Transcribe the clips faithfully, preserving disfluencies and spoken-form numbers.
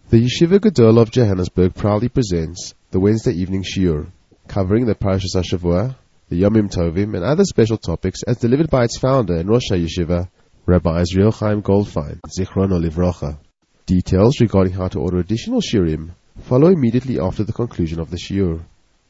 The Yeshiva Gedol of Johannesburg proudly presents the Wednesday evening shiur, covering the Parashas HaShavua, the Yomim Tovim, and other special topics as delivered by its founder and Rosh HaYeshiva, Rabbi Israel Chaim Goldfein, Zichrono Livrocha. Details regarding how to order additional shiurim follow immediately after the conclusion of the shiur.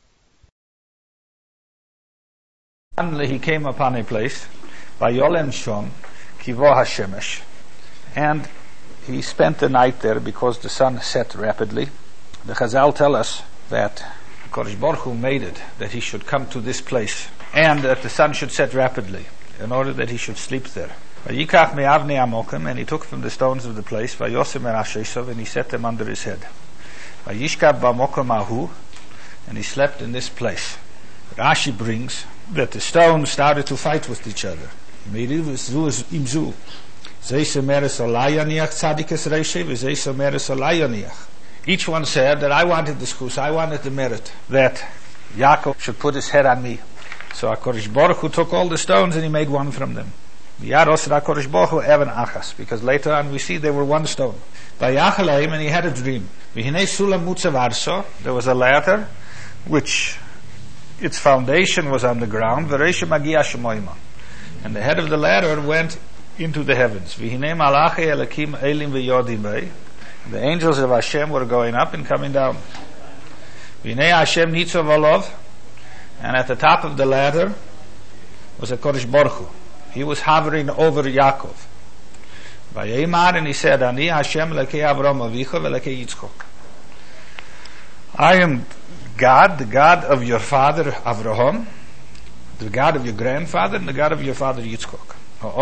Suddenly he came upon a place, Vayolem Shom, Kivo HaShemesh, and he spent the night there because the sun set rapidly. The Chazal tell us that Kodesh Baruch Hu made it that he should come to this place and that the sun should set rapidly in order that he should sleep there. Vayikach me'avnei amokim, and he took from the stones of the place, Vayosim erashesov, and he set them under his head. Vayishkav b'amokim ahu, and he slept in this place. Rashi brings that the stones started to fight with each other. Imzu. Each one said that I wanted the schus, I wanted the merit, that Yaakov should put his head on me. So HaKadosh Baruch Hu took all the stones and he made one from them. Because later on we see they were one stone. And he had a dream. There was a ladder which its foundation was on the ground, and the head of the ladder went into the heavens. The angels of Hashem were going up and coming down. And at the top of the ladder was a Kodesh Baruch Hu. He was hovering over Yaakov. And he said, I am God, the God of your father Avraham, the God of your grandfather, and the God of your father Yitzchok.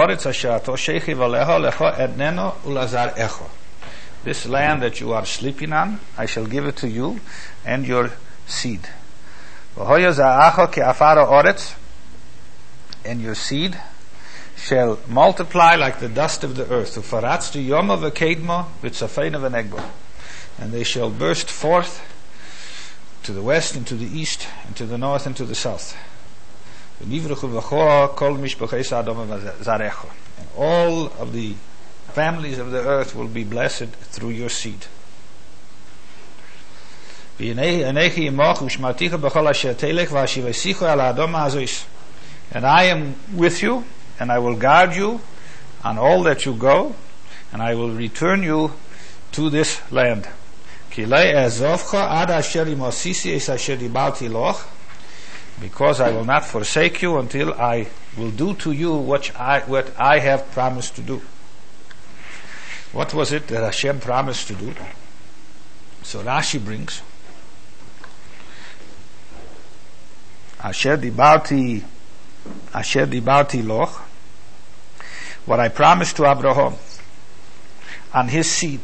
This land that you are sleeping on, I shall give it to you and your seed. And your seed shall multiply like the dust of the earth. And they shall burst forth to the west and to the east and to the north and to the south. And all of the families of the earth will be blessed through your seed. And I am with you, and I will guard you on all that you go, and I will return you to this land. Because I will not forsake you until I will do to you what I, what I have promised to do. What was it that Hashem promised to do? So Rashi brings, Asher dibarti, Asher dibarti loch, what I promised to Abraham and his seed.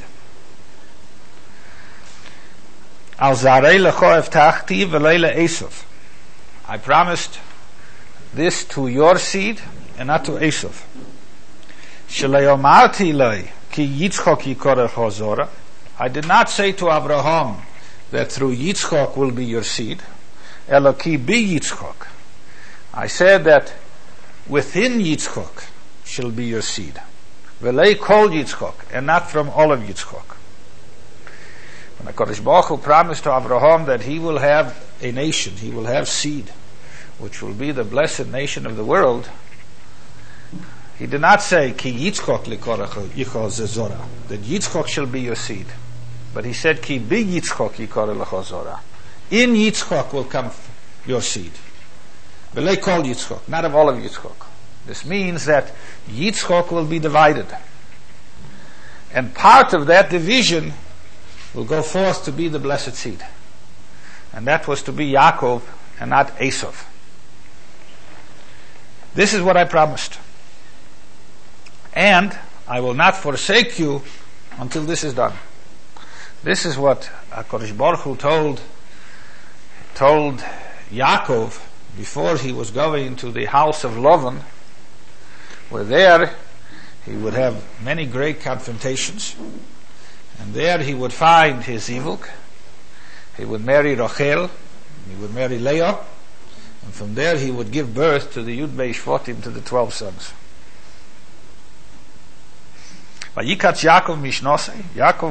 Al zarei lecho eftachti v'lei le'esov. I promised this to your seed and not to Esav. Sheleomarti lei ki Yitzchok yikorech hozora. I did not say to Abraham that through Yitzchok will be your seed. Elo ki bi Yitzchok. I said that within Yitzchok shall be your seed. Velei kol Yitzchok, and not from all of Yitzchok. When the Kodesh Baruch Hu promised to Abraham that he will have a nation, he will have seed, which will be the blessed nation of the world, he did not say, Ki Yitzchok likorech yichol zezora, that Yitzchok shall be your seed. But he said, Ki bi Yitzchok yikorech zezora. In Yitzchok will come your seed. Velei kol Yitzchok, not of all of Yitzchok. This means that Yitzchok will be divided. And part of that division will go forth to be the blessed seed. And that was to be Yaakov and not Esav. This is what I promised. And I will not forsake you until this is done. This is what HaKadosh Baruch Hu told, told Yaakov before he was going to the house of Lavan, where there he would have many great confrontations. And there he would find his Zivuk. He would marry Rachel. He would marry Leah. And from there he would give birth to the Yud Bei Shvatim, to the twelve sons. Vayikatz Yaakov Mishnasei. Yaakov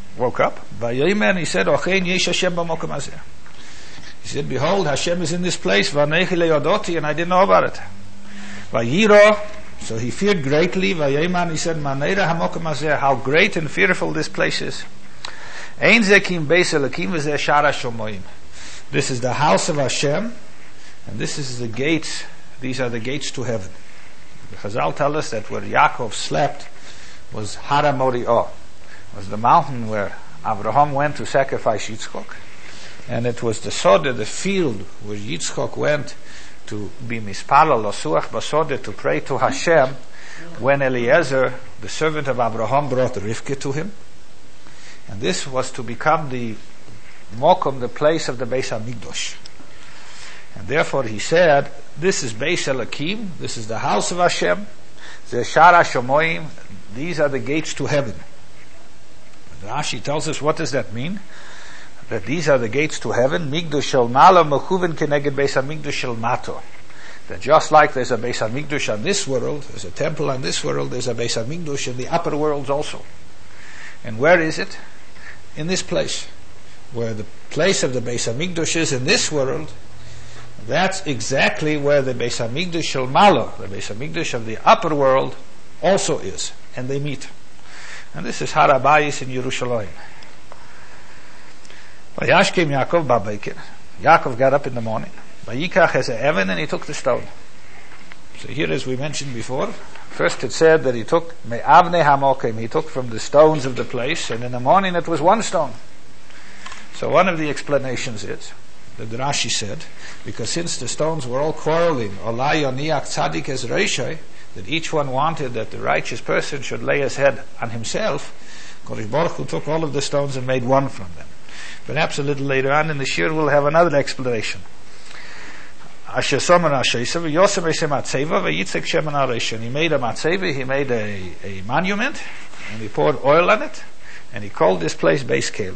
woke up. Vayomer, he said, Ochein yesh Hashem b'mokum hazeh. He said, behold, Hashem is in this place, v'anechi le'yodoti, and I didn't know about it. Vayiro, so he feared greatly. Vayomer, he said, Maneira hamokum hazeh, how great and fearful this place is. Ein zekim beis Elokim v'zeh shara shomoim. This is the house of Hashem, and this is the gates. These are the gates to heaven. The Chazal tell us that where Yaakov slept was Hara Moriah, was the mountain where Abraham went to sacrifice Yitzchok, and it was the Sodeh, the field where Yitzchok went to be mispalal losuach basodeh, to pray to Hashem, when Eliezer, the servant of Abraham, brought Rivka to him. And this was to become the Mokum, the place of the Beis HaMikdash. And therefore he said, this is Beis Elokim, this is the house of Hashem, the Shara Shomoim, these are the gates to heaven. Rashi tells us, what does that mean? That these are the gates to heaven. Migdush shel Mala mechuven keneged Beis HaMikdash shel Mato. That just like there's a Beis HaMikdash on this world, there's a temple on this world, there's a Beis HaMikdash in the upper worlds also. And where is it? In this place. Where the place of the Beis HaMikdash is in this world, that's exactly where the Beis HaMikdash shel Malo, the Beis HaMikdash of the upper world, also is. And they meet. And this is Har HaBayis in Yerushalayim. Vayashkem Yaakov ba'beker. Yaakov got up in the morning. Vayikach as a Evan, and he took the stone. So here, as we mentioned before, first it said that he took me'avnei hamokim, he took from the stones of the place, and in the morning it was one stone. So one of the explanations is that the Rashi said, because since the stones were all quarreling, Olai Yoniach Tzadik es Reishai, that each one wanted that the righteous person should lay his head on himself, Kodesh Baruch Hu took all of the stones and made one from them. Perhaps a little later on in the Shir we'll have another explanation. Asher Somer Asher Yosef Esem Matzeva v'Yitzek Shemen Aresha. He made a matzeva, he made a, a monument, and he poured oil on it, and he called this place Beis Kel.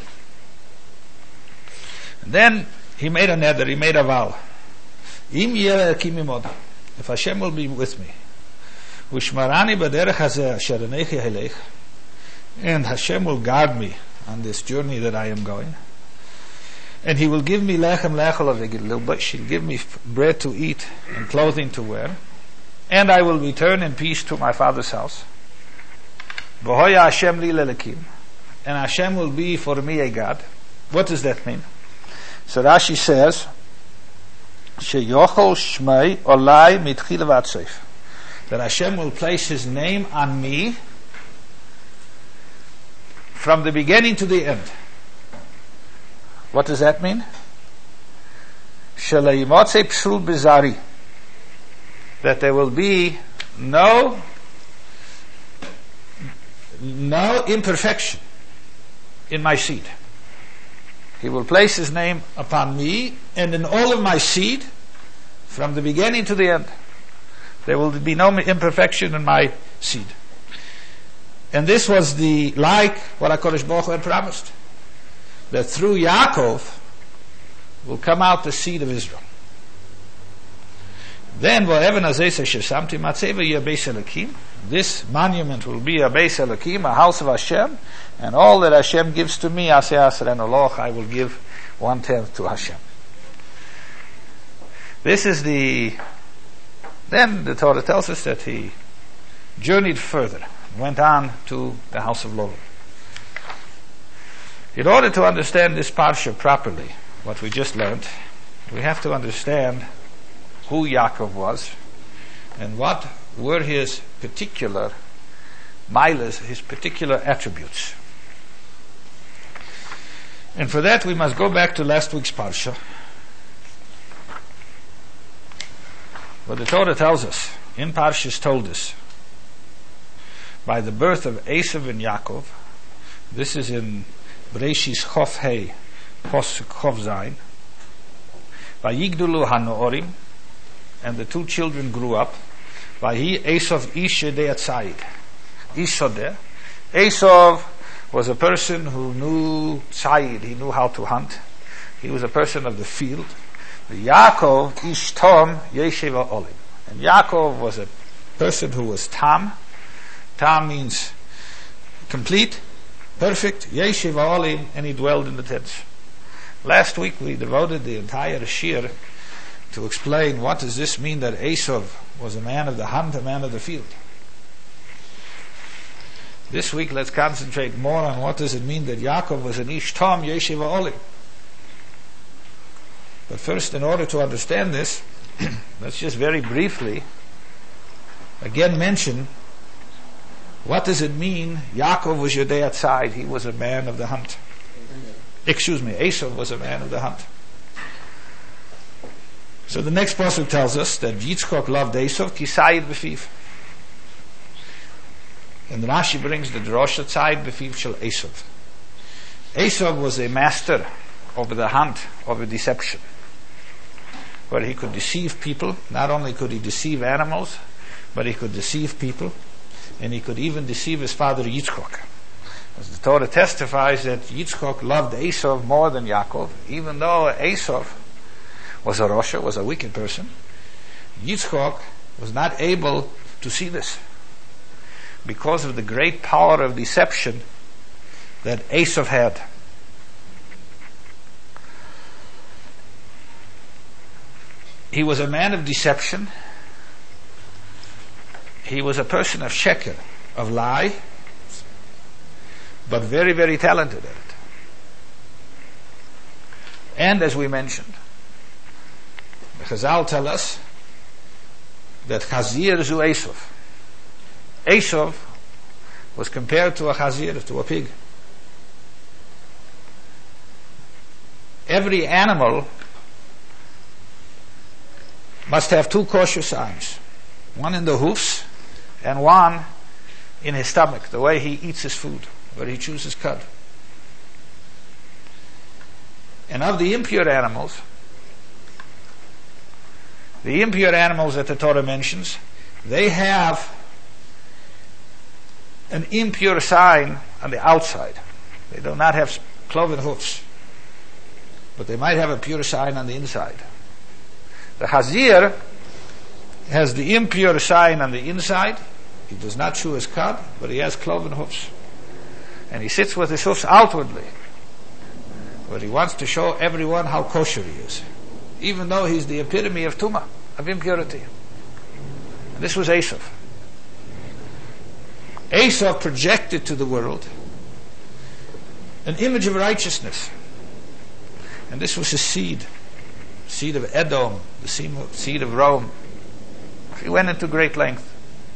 And then he made a nether, he made a vow. Im yeh Elokim imod, if Hashem will be with me, u'shmarani b'derech hazeh asher anechi helech, and Hashem will guard me on this journey that I am going, and He will give me lechem lechol avegid, He'll give me bread to eat and clothing to wear, and I will return in peace to my father's house. V'hoya Hashem li lelekim, and Hashem will be for me a God. What does that mean? So Rashi says, sheyochol shmei olai mitchil v'atzeif, that Hashem will place His name on me from the beginning to the end. What does that mean? Sheleimotze psul bizari, that there will be no no imperfection in my seed. He will place His name upon me and in all of my seed from the beginning to the end. There will be no imperfection in my seed. And this was the, like what HaKadosh Baruch Hu had promised, that through Yaakov will come out the seed of Israel. Then, this monument will be a Beis Elokim, a house of Hashem, and all that Hashem gives to me, I will give one tenth to Hashem. This is the. Then the Torah tells us that he journeyed further, went on to the house of Laban. In order to understand this parsha properly, what we just learned, we have to understand who Yaakov was and what were his particular milas, his particular attributes. And for that we must go back to last week's parsha, where the Torah tells us, in Parshas told us, by the birth of Esav and Yaakov. This is in Bereshis Chof Hei, Posuk Chof Zayin. Vayigdulu Hanorim, and the two children grew up. Vahi Esav Ishedeh Tzayid, Ishedeh. Esav was a person who knew tzayid, he knew how to hunt. He was a person of the field. Yaakov Ish Tom Yeshiva Olim, and Yaakov was a person who was tam. Tam means complete, perfect, Yeshiva Olim, and he dwelled in the tents. Last week we devoted the entire shir to explain what does this mean that Esav was a man of the hunt, a man of the field. This week let's concentrate more on what does it mean that Yaakov was an Ish Tom, Yeshiva Olim. But first, in order to understand this, let's just very briefly again mention what does it mean Yaakov was Yodei Atzayid, he was a man of the hunt. Excuse me, Esav was a man of the hunt. So the next pasuk tells us that Yitzchok loved Esav, Kisayid B'fiv. And Rashi brings the drosha Tzayid B'fiv Shel Esav. Esav was a master over the hunt, over deception, where he could deceive people. Not only could he deceive animals, but he could deceive people, and he could even deceive his father Yitzchok. As the Torah testifies that Yitzchok loved Esav more than Yaakov, even though Esav was a Rosha, was a wicked person. Yitzchok was not able to see this because of the great power of deception that Esav had. He was a man of deception. He was a person of sheker, of lie, but very, very talented at it. And as we mentioned, the Chazal tell us that Chazir zu Esav. Esav was compared to a Chazir, to a pig. Every animal must have two kosher signs, one in the hoofs and one in his stomach, the way he eats his food, where he chews his cud. And of the impure animals, the impure animals that the Torah mentions, they have an impure sign on the outside. They do not have cloven hoofs, but they might have a pure sign on the inside. The Chazir has the impure sign on the inside. He does not chew his cud, but he has cloven hoofs. And he sits with his hoofs outwardly, but he wants to show everyone how kosher he is, even though he's the epitome of tumah, of impurity. And this was Esav. Esav projected to the world an image of righteousness. And this was his seed, seed of Edom, the seed of Rome. He went into great length.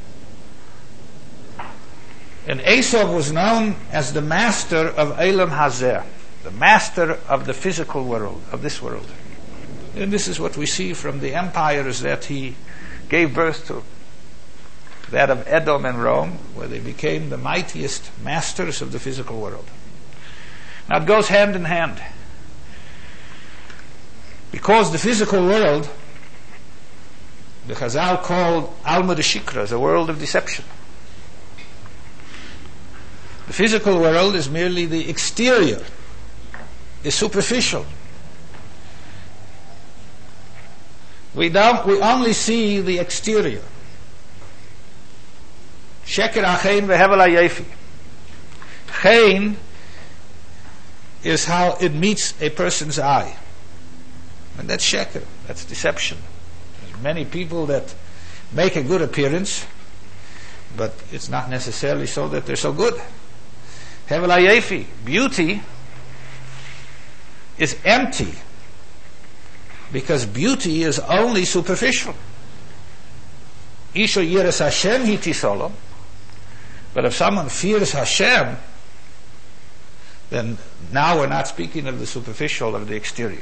And Esav was known as the master of Elam Hazeh, the master of the physical world, of this world. And this is what we see from the empires that he gave birth to, that of Edom and Rome, where they became the mightiest masters of the physical world. Now it goes hand in hand, because the physical world, the Chazal called Alma de Shikra, is a world of deception. The physical world is merely the exterior, is superficial. We don't, we only see the exterior. Sheker achein vehevel hayefi. Chein is how it meets a person's eye. And that's sheker, that's deception. There's many people that make a good appearance, but it's not necessarily so that they're so good. Hevel hayefi, beauty is empty, because beauty is only superficial. Isha yiras Hashem hitisolo. But if someone fears Hashem, then now we're not speaking of the superficial, of the exterior.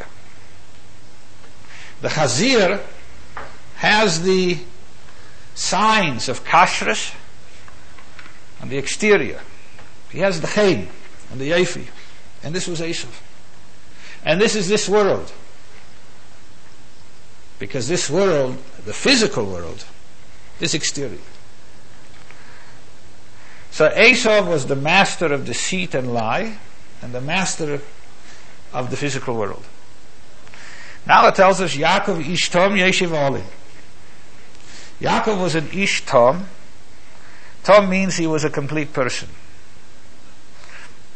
The Chazir has the signs of kashrus on the exterior. He has the chein and the yefi. And this was Esav. And this is this world. Because this world, the physical world, is exterior. So Esav was the master of deceit and lie, and the master of the physical world. Now it tells us Yaakov ish tom yeshiv olim. Yaakov was an ish tom. Tom means he was a complete person.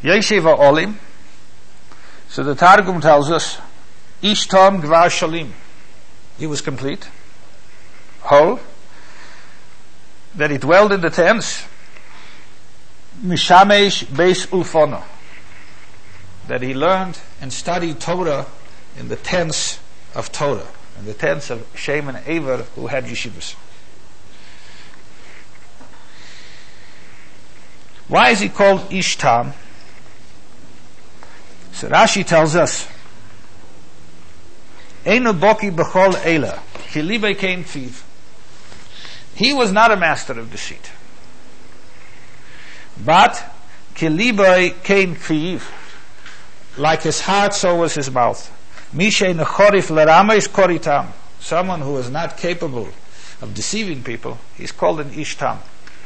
Yeshiva Olim. So the Targum tells us, Ishtam Gvar Shalim. He was complete, whole, that he dwelled in the tents, Mishamesh Beis Ulfono, that he learned and studied Torah in the tents of Torah, in the tents of Shem and Ever, who had yeshivas. Why is he called Ishtam? So Rashi tells us, Einu boki b'chol eila, ki libe kein tziv. He was not a master of deceit. But, ki libe kein tziv, like his heart, so was his mouth. Mishe nechorif l'rameis koritam. Someone who is not capable of deceiving people, he's called an ishtam.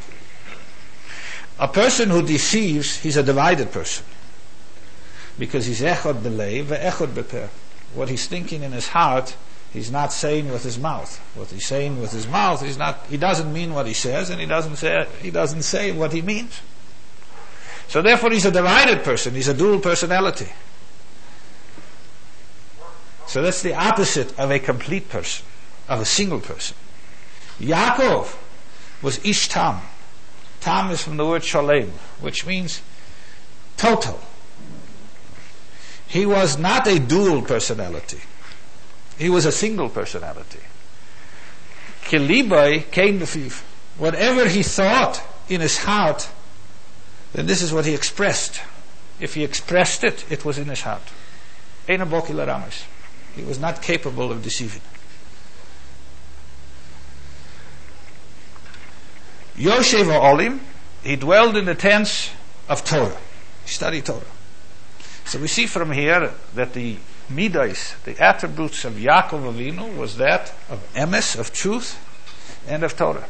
A person who deceives, he's a divided person. Because he's echad b'leiv ve'echad b'peh. What he's thinking in his heart, he's not saying with his mouth. What he's saying with his mouth, he's not, he doesn't mean what he says, and he doesn't say, he doesn't say what he means. So therefore he's a divided person, he's a dual personality. So that's the opposite of a complete person, of a single person. Yaakov was ish tam. Tam is from the word shalem, which means total. He was not a dual personality. He was a single personality. Kilibai came b'fiv. Whatever he thought in his heart, then this is what he expressed. If he expressed it, it was in his heart. Eina boki l'rames. He was not capable of deceiving. Yoshev ha'olim, he dwelled in the tents of Torah. He studied Torah. So we see from here that the midas, the attributes of Yaakov Avinu, was that of emes, of truth, and of Torah.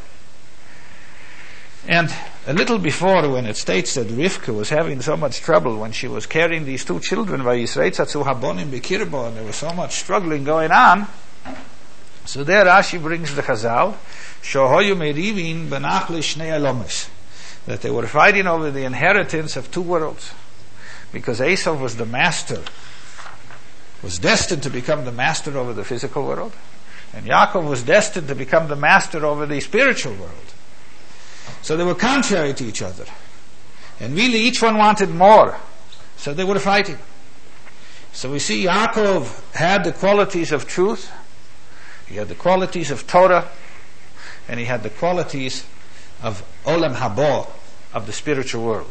And a little before, when it states that Rivka was having so much trouble when she was carrying these two children, Vayisreitzatzu habonim b'kirbo, and there was so much struggling going on, so there Rashi brings the Chazal, shohoyu merivin benachli shnei alomis, that they were fighting over the inheritance of two worlds. Because Esau was the master, was destined to become the master over the physical world, and Yaakov was destined to become the master over the spiritual world. So they were contrary to each other. And really each one wanted more. So they were fighting. So we see Yaakov had the qualities of truth, he had the qualities of Torah, and he had the qualities of Olam Haba, of the spiritual world.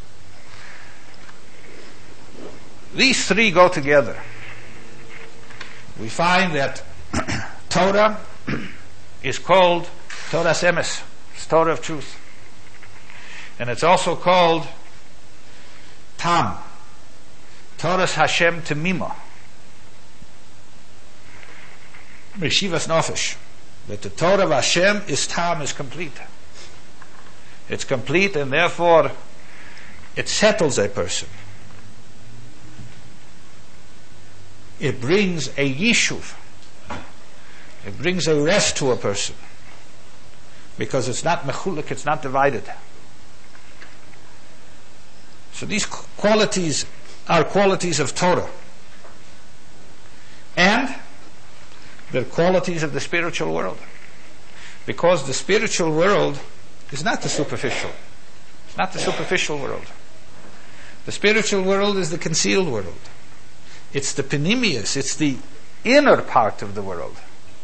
These three go together. We find that Torah is called Torah Emes, it's Torah of truth. And it's also called Tam, Torah Hashem Temima, Meshivas Nofesh. That the Torah of Hashem is Tam, is complete. It's complete, and therefore it settles a person. It brings a yishuv. It brings a rest to a person. Because it's not mechulik, it's not divided. So these qualities are qualities of Torah. And they're qualities of the spiritual world. Because the spiritual world is not the superficial. It's not the superficial world. The spiritual world is the concealed world. It's the penimius, it's the inner part of the world.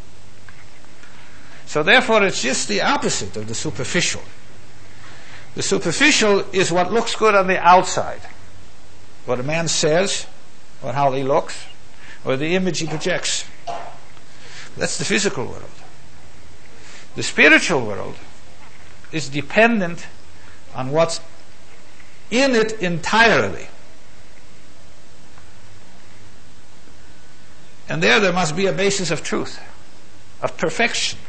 So therefore it's just the opposite of the superficial. The superficial is what looks good on the outside. What a man says, or how he looks, or the image he projects. That's the physical world. The spiritual world is dependent on what's in it entirely. And there, there must be a basis of truth, of perfection,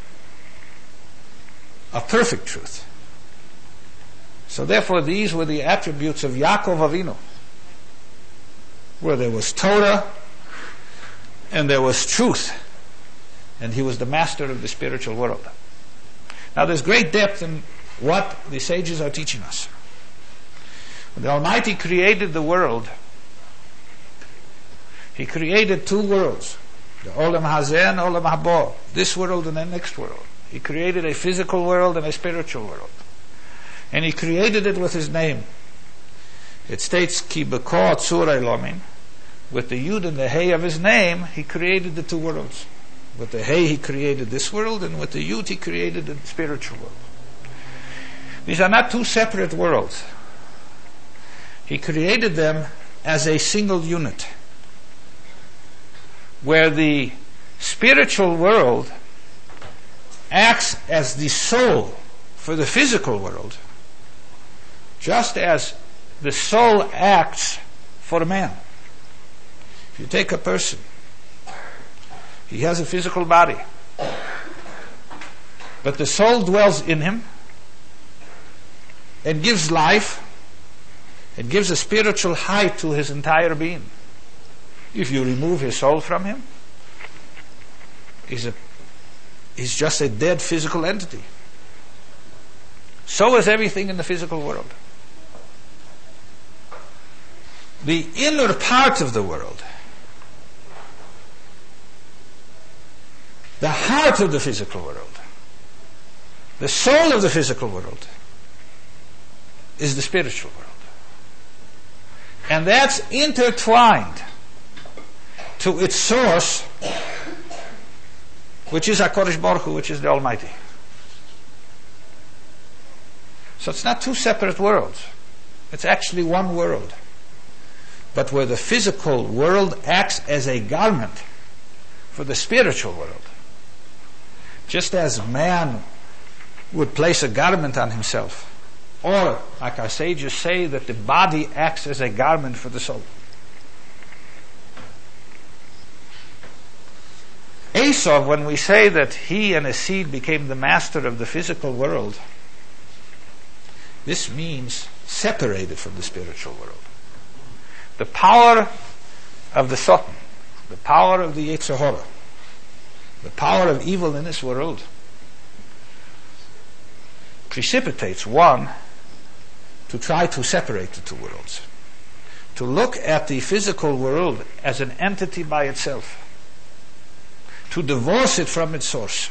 of perfect truth. So therefore, these were the attributes of Yaakov Avinu, where there was Torah and there was truth, and he was the master of the spiritual world. Now, there's great depth in what the sages are teaching us. When the Almighty created the world, He created two worlds, the Olam Hazeh and Olam Haba, this world and the next world. He created a physical world and a spiritual world. And He created it with His name. It states, Ki b'ko tzur elomin, with the Yud and the Hey of His name, He created the two worlds. With the Hey He created this world, and with the Yud He created the spiritual world. These are not two separate worlds. He created them as a single unit, where the spiritual world acts as the soul for the physical world, just as the soul acts for man. If you take a person, he has a physical body, but the soul dwells in him and gives life and gives a spiritual height to his entire being. If you remove his soul from him, he's a he's just a dead physical entity. So is everything in the physical world. The inner part of the world, the heart of the physical world, the soul of the physical world, is the spiritual world. And that's intertwined to its source, which is HaKadosh Baruch Hu, which is the Almighty. So it's not two separate worlds. It's actually one world. But where the physical world acts as a garment for the spiritual world, just as man would place a garment on himself, or, like our sages say, that the body acts as a garment for the soul. Esau, when we say that he and his seed became the master of the physical world, this means separated from the spiritual world. The power of the Satan, the power of the Yetzer Hara, the power of evil in this world precipitates one to try to separate the two worlds, to look at the physical world as an entity by itself, to divorce it from its source.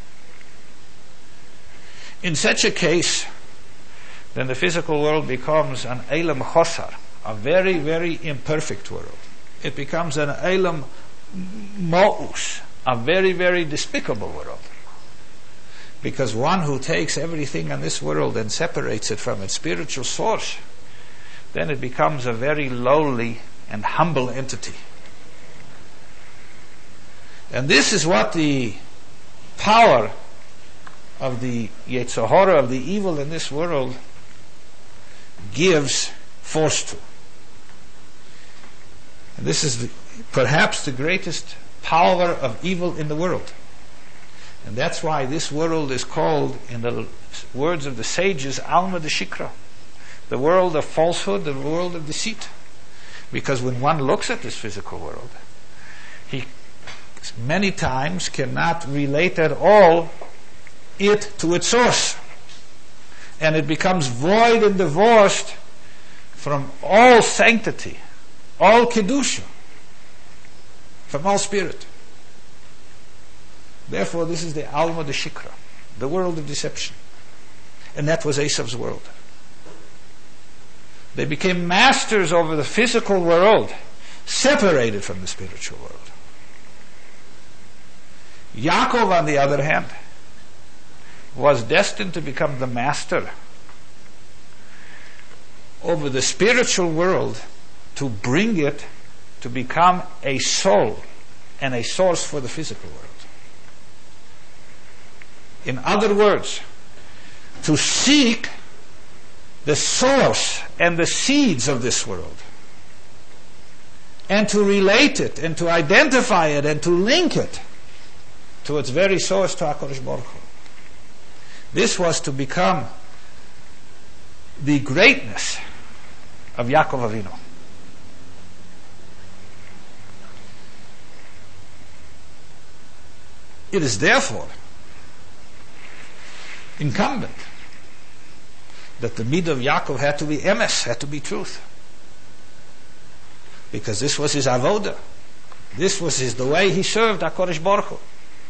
In such a case, then the physical world becomes an Eilam Chosar, a very, very imperfect world. It becomes an Eilam Mo'us, a very, very despicable world. Because one who takes everything in this world and separates it from its spiritual source, then it becomes a very lowly and humble entity. And this is what the power of the Yetzer Hara, of the evil in this world, gives force to. And this is the, perhaps the greatest power of evil in the world. And that's why this world is called, in the words of the sages, Alma de Shikra, the world of falsehood, the world of deceit. Because when one looks at this physical world, he many times cannot relate at all it to its source. And it becomes void and divorced from all sanctity, all kedusha, from all spirit. Therefore, this is the Alma de Shikra, the world of deception. And that was Esav's world. They became masters over the physical world, separated from the spiritual world. Yaakov, on the other hand, was destined to become the master over the spiritual world, to bring it to become a soul and a source for the physical world. In other words, to seek the source and the seeds of this world, and to relate it, and to identify it, and to link it to its very source, to HaKadosh Baruch Hu. This was to become the greatness of Yaakov Avinu. It is therefore incumbent that the midah of Yaakov had to be emes, had to be truth. Because this was his avodah. This was his, the way he served HaKadosh Baruch Hu.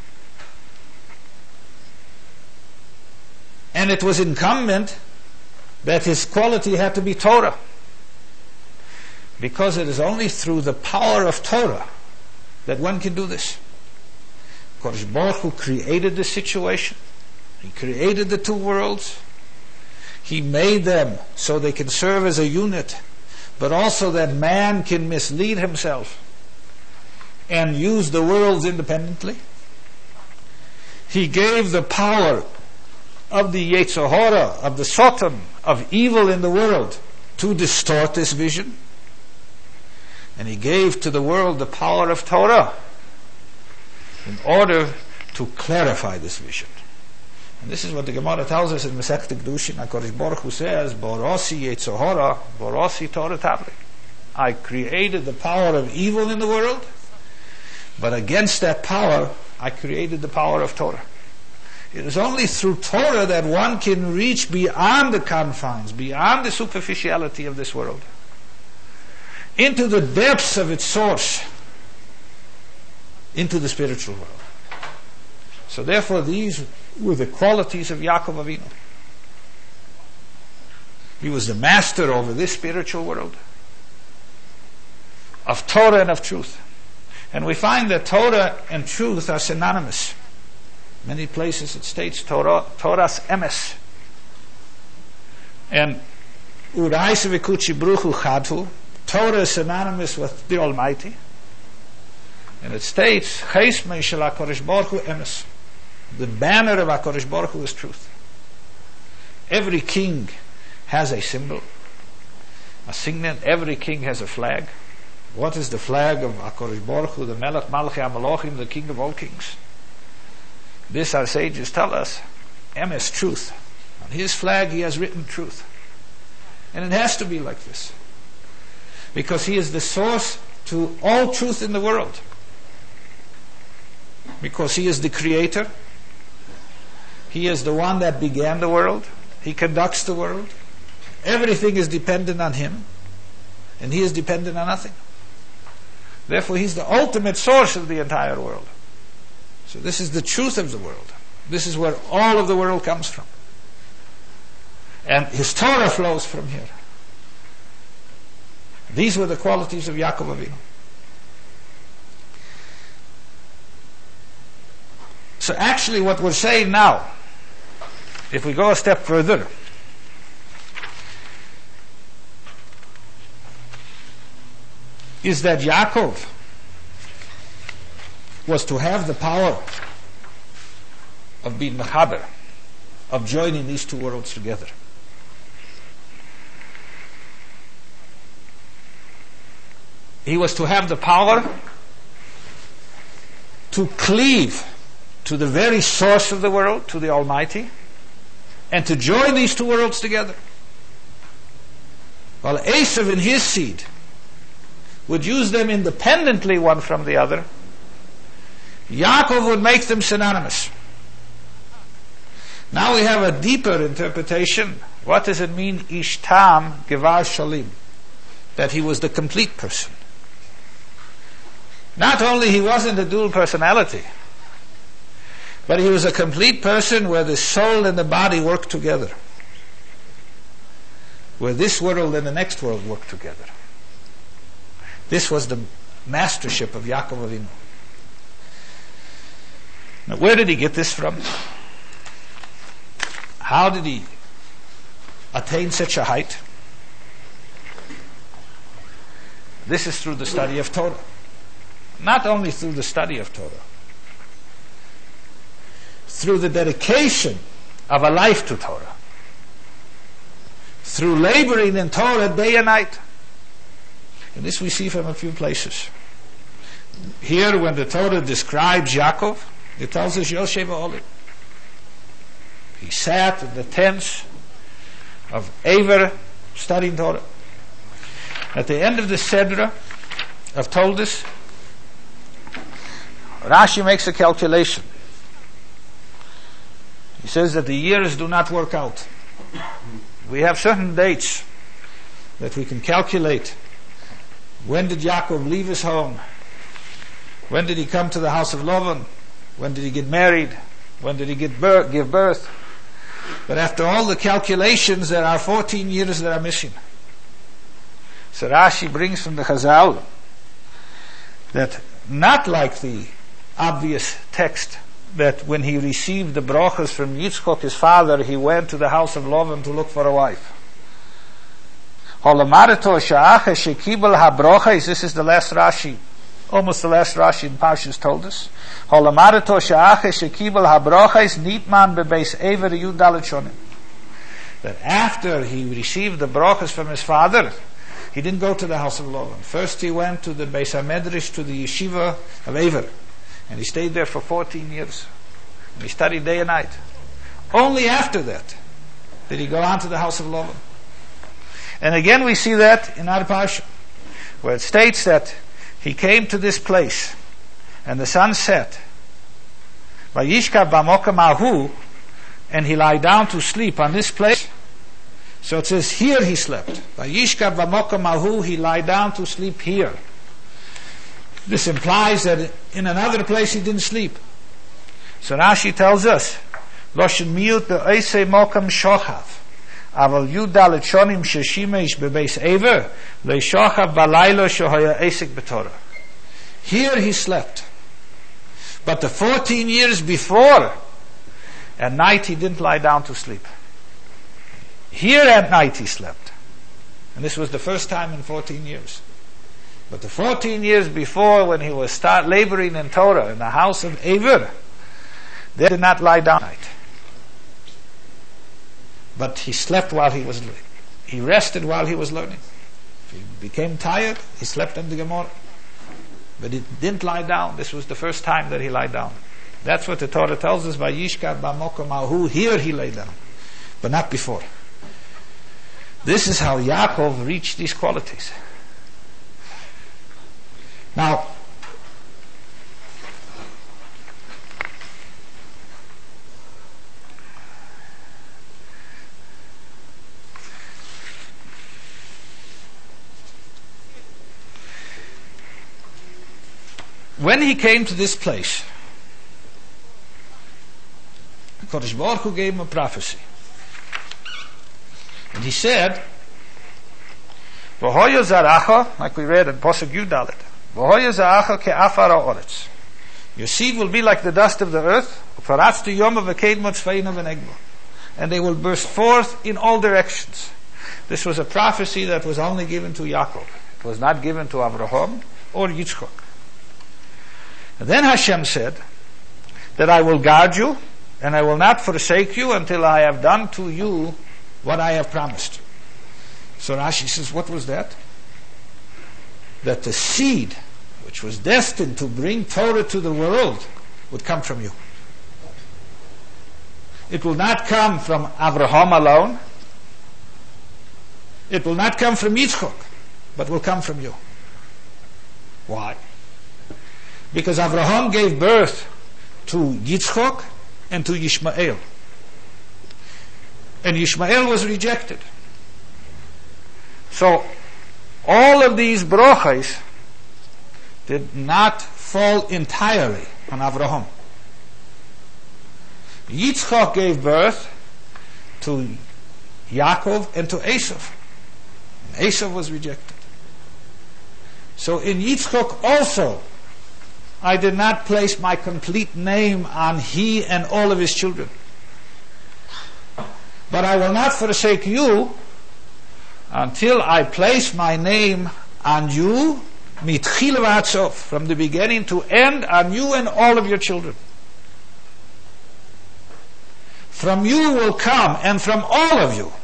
And it was incumbent that his quality had to be Torah. Because it is only through the power of Torah that one can do this. HaKadosh Baruch Hu created the situation. He created the two worlds. He made them so they can serve as a unit, but also that man can mislead himself and use the worlds independently. He gave the power of the Yetzer Hara, of the Satan, of evil in the world, to distort this vision. And he gave to the world the power of Torah in order to clarify this vision. And this is what the Gemara tells us in Masechet Kedushin. HaKadosh Baruch Hu says, Borasi Yetzer Hara, Borasi Torah Tabli. I created the power of evil in the world, but against that power, I created the power of Torah. It is only through Torah that one can reach beyond the confines, beyond the superficiality of this world, into the depths of its source, into the spiritual world. So therefore, these were the qualities of Yaakov Avinu. He was the master over this spiritual world, of Torah and of truth. And we find that Torah and truth are synonymous. Many places it states Torah, Torah's emes. And Urais v'kuchi bruchu chadhu, Torah is synonymous with the Almighty. And it states, Chesmei shel HaKadosh Baruch Hu emes. The banner of HaKadosh Baruch Hu is truth. Every king has a symbol, a signet. Every king has a flag. What is the flag of HaKadosh Baruch Hu? The Melech Malchei HaMelachim, the King of all kings. This our sages tell us, emes, truth. On his flag he has written truth. And it has to be like this. Because he is the source to all truth in the world. Because he is the creator. He is the one that began the world. He conducts the world. Everything is dependent on him. And he is dependent on nothing. Therefore, he's the ultimate source of the entire world. So this is the truth of the world. This is where all of the world comes from. And his Torah flows from here. These were the qualities of Yaakov Avinu. So actually what we're saying now, if we go a step further, is that Yaakov was to have the power of being mechaber, of joining these two worlds together. He was to have the power to cleave to the very source of the world, to the Almighty, and to join these two worlds together. While Esav and his seed would use them independently one from the other, Yaakov would make them synonymous. Now we have a deeper interpretation. What does it mean, Ishtam Gevar Shalim? That he was the complete person. Not only he wasn't a dual personality, but he was a complete person where the soul and the body worked together. Where this world and the next world worked together. This was the mastership of Yaakov Avinu. Now, where did he get this from? How did he attain such a height? This is through the study of Torah. Not only through the study of Torah, through the dedication of a life to Torah, through laboring in Torah day and night. And this we see from a few places. Here, when the Torah describes Yaakov, it tells us Yoshev Olim. He sat in the tents of Aver studying Torah. At the end of the Sedra of Toldos, Rashi makes a calculation. He says that the years do not work out. we have certain dates that we can calculate. When did Yaakov leave his home? When did he come to the house of Lavan? When did he get married? When did he get birth, give birth? But after all the calculations, there are fourteen years that are missing. So Rashi brings from the Chazal that not like the obvious text that when he received the brachas from Yitzchok, his father, he went to the house of Lavan to look for a wife. This is the last Rashi, almost the last Rashi in Parshas told us. That after he received the brachas from his father, he didn't go to the house of Lavan. First he went to the Beis HaMedrash, to the yeshiva of Ever. And he stayed there for fourteen years. And he studied day and night. Only after that did he go on to the house of Lavan. And again we see that in our parsha, where it states that he came to this place, and the sun set. Vayishkav b'mokem ahu, and he lay down to sleep on this place. So it says here he slept. Vayishkav b'mokem ahu, he lay down to sleep here. This implies that in another place he didn't sleep. So Rashi tells us, Loshen miut be'oisei mokem shochav. Aval yudal et shonim sheshimesh bebeis ever leishochav balaylo shohaya esek b'torah. Here he slept, but the fourteen years before, at night he didn't lie down to sleep. Here at night he slept, and this was the first time in fourteen years. But the fourteen years before, when he was start laboring in Torah in the house of Ever, they did not lie down at night. But he slept while he was learning. He rested while he was learning. If he became tired, he slept in the Gemara. But he didn't lie down. This was the first time that he lied down. That's what the Torah tells us. Vayishkav b'mokem ahu. Here he lay down, but not before. This is how Yaakov reached these qualities. Now, when he came to this place, Kodesh Baruch Hu gave him a prophecy. And he said, V'hoya zaracha, like we read in Posuk Yudalet, V'hoya zaracha ke'afar ha'oretz. Your seed will be like the dust of the earth, U'faratz yom v'kedmot tzveina v'negbo. And they will burst forth in all directions. This was a prophecy that was only given to Yaakov. It was not given to Avraham or Yitzchok. And then Hashem said that I will guard you and I will not forsake you until I have done to you what I have promised. So Rashi says, what was that? That the seed which was destined to bring Torah to the world would come from you. It will not come from Avraham alone. It will not come from Yitzchok, but will come from you. Why? Because Avraham gave birth to Yitzchok and to Yishmael. And Yishmael was rejected. So, all of these brochas did not fall entirely on Avraham. Yitzchok gave birth to Yaakov and to Esav. And Esav was rejected. So in Yitzchok also, I did not place my complete name on he and all of his children. But I will not forsake you until I place my name on you, mitchil v'atzov, from the beginning to end, on you and all of your children. From you will come, and from all of you,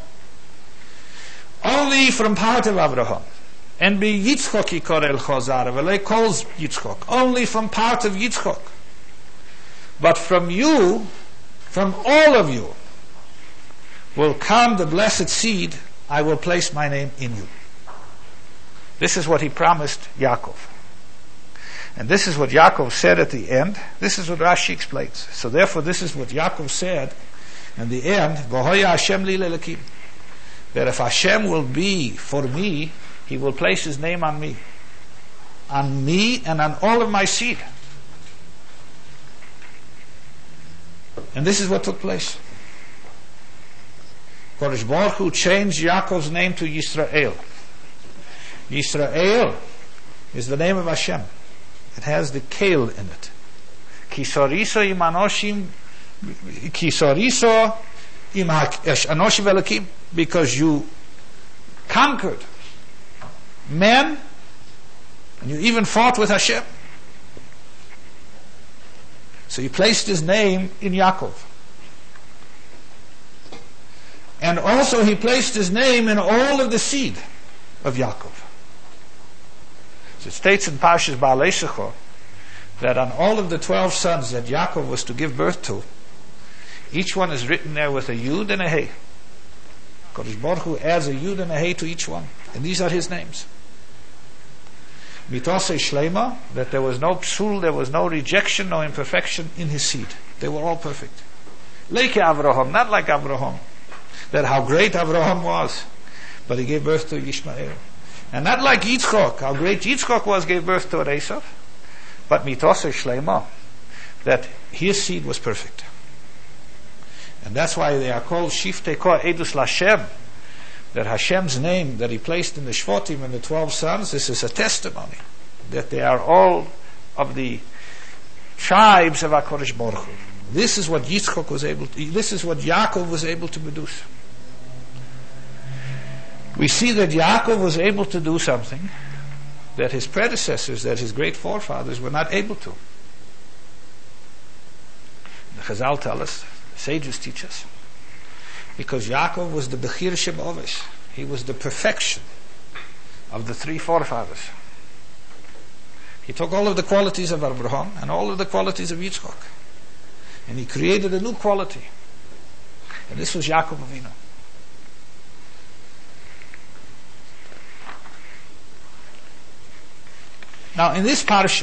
only from part of Avraham. And be Yitzchok yikorel chazar, v'lei calls Yitzchok, only from part of Yitzchok. But from you, from all of you, will come the blessed seed. I will place my name in you. This is what he promised Yaakov. And this is what Yaakov said at the end. This is what Rashi explains. So therefore this is what Yaakov said in the end, V'hoya Hashem li le'elakim. that if Hashem will be for me, He will place His name on me. On me and on all of my seed. And this is what took place. Kodesh Baruch Hu changed Yaakov's name to Yisrael. Yisrael is the name of Hashem. It has the Kel in it. Kisoriso im anoshim, Kisoriso im anoshim velakim, because you conquered men and you even fought with Hashem. So He placed His name in Yaakov. And also He placed His name in all of the seed of Yaakov. So it states in Parshas Baalei Zechor that on all of the twelve sons that Yaakov was to give birth to, each one is written there with a Yud and a Hey. Kodesh Baruch Hu adds a Yud and a Hey to each one. And these are his names. Mitosei Shlema, that there was no psul, there was no rejection, no imperfection in his seed. They were all perfect. Like Avraham, not like Avraham. That how great Avraham was, but he gave birth to Yishmael. And not like Yitzchok, how great Yitzchok was, gave birth to Esav, but Mitosei Shlema, that his seed was perfect. And that's why they are called Shiftei Kor Edus Lashem, that Hashem's name that He placed in the Shvotim and the twelve sons, this is a testimony that they are all of the tribes of HaKadosh Baruch Hu. This is what Yitzchok was able to, this is what Yaakov was able to produce. We see that Yaakov was able to do something that his predecessors, that his great forefathers were not able to. The Chazal tell us, the sages teach us, because Yaakov was the Bechir Sheboves. He was the perfection of the three forefathers. He took all of the qualities of Abraham and all of the qualities of Yitzchok, and he created a new quality. And this was Yaakov Avinu. Now in this parsha,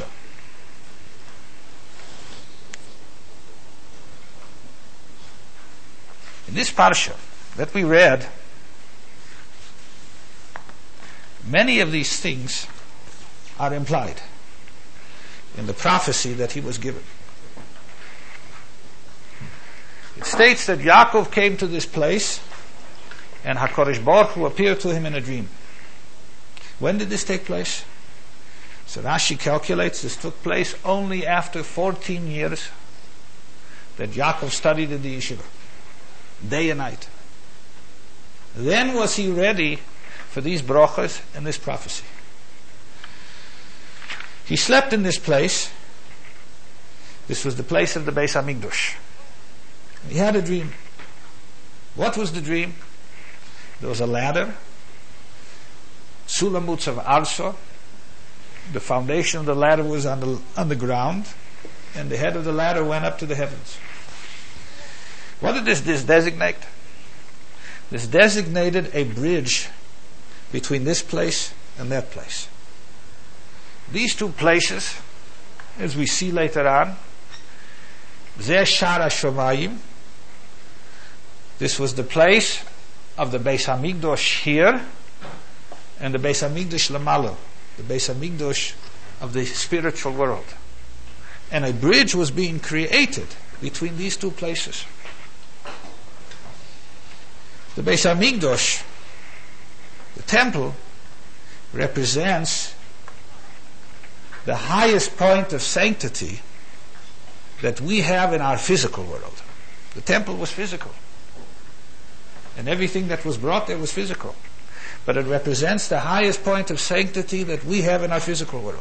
in this parsha that we read, many of these things are implied in the prophecy that he was given. It states that Yaakov came to this place and HaKadosh Baruch Hu appeared to him in a dream. When did this take place? So Rashi calculates this took place only after fourteen years that Yaakov studied in the yeshiva, day and night. Then was he ready for these brachas and this prophecy. He slept in this place. This was the place of the Beis Hamikdash. He had a dream. What was the dream? There was a ladder, sulamutz of arso. The foundation of the ladder was on the, on the ground, and the head of the ladder went up to the heavens. What did this, this designate? This designated a bridge between this place and that place. These two places, as we see later on, Zeh Shar HaShomayim, this was the place of the Beis Hamikdash here, and the Beis Hamikdash Lamalo, the Beis Hamikdash of the spiritual world. And a bridge was being created between these two places. The Beis Hamikdash, the temple, represents the highest point of sanctity that we have in our physical world. The temple was physical, and everything that was brought there was physical. But it represents the highest point of sanctity that we have in our physical world.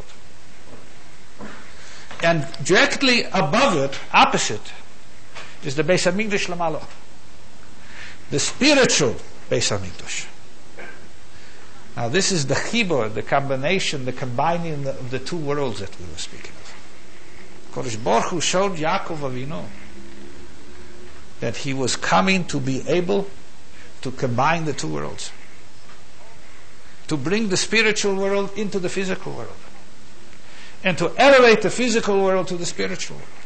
And directly above it, opposite, is the Beis Hamikdash Lamalo, the spiritual Beis Hamikdash. Now this is the chibur, the combination, the combining of the two worlds that we were speaking of. Kodesh Baruch Hu showed Yaakov Avinu that he was coming to be able to combine the two worlds, to bring the spiritual world into the physical world, and to elevate the physical world to the spiritual world.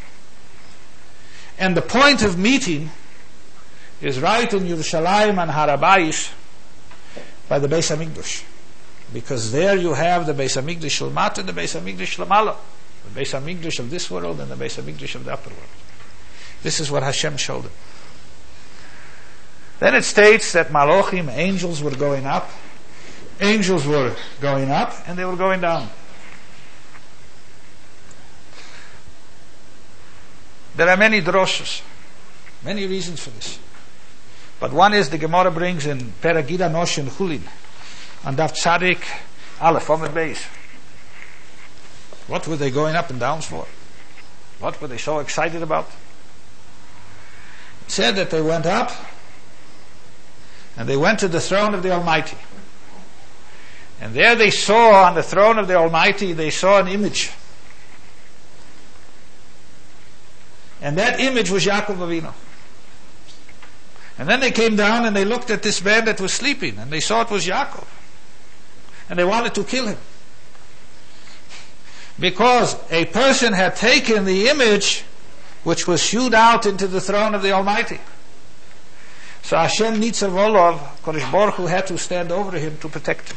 And the point of meeting is right in Yerushalayim and Har HaBayis, by the Beis HaMikdash. Because there you have the Beis HaMikdash Shalmat and the Beis HaMikdash Shalmala. The Beis HaMikdash of this world and the Beis HaMikdash of the upper world. This is what Hashem showed him. Then it states that Malachim, angels, were going up. Angels were going up and they were going down. There are many droshes, many reasons for this. But one is the Gemara brings in Peragida Nosh and Chulin, and Daf Tzadik Aleph on the base. What were they going up and down for? What were they so excited about? It said that they went up and they went to the throne of the Almighty. And there they saw on the throne of the Almighty, they saw an image. And that image was Yaakov Avinu. And then they came down and they looked at this man that was sleeping and they saw it was Yaakov. And they wanted to kill him. Because a person had taken the image which was shewed out into the throne of the Almighty. So Hashem Nitzav Olav, Kodesh Baruch Hu, had to stand over him to protect him.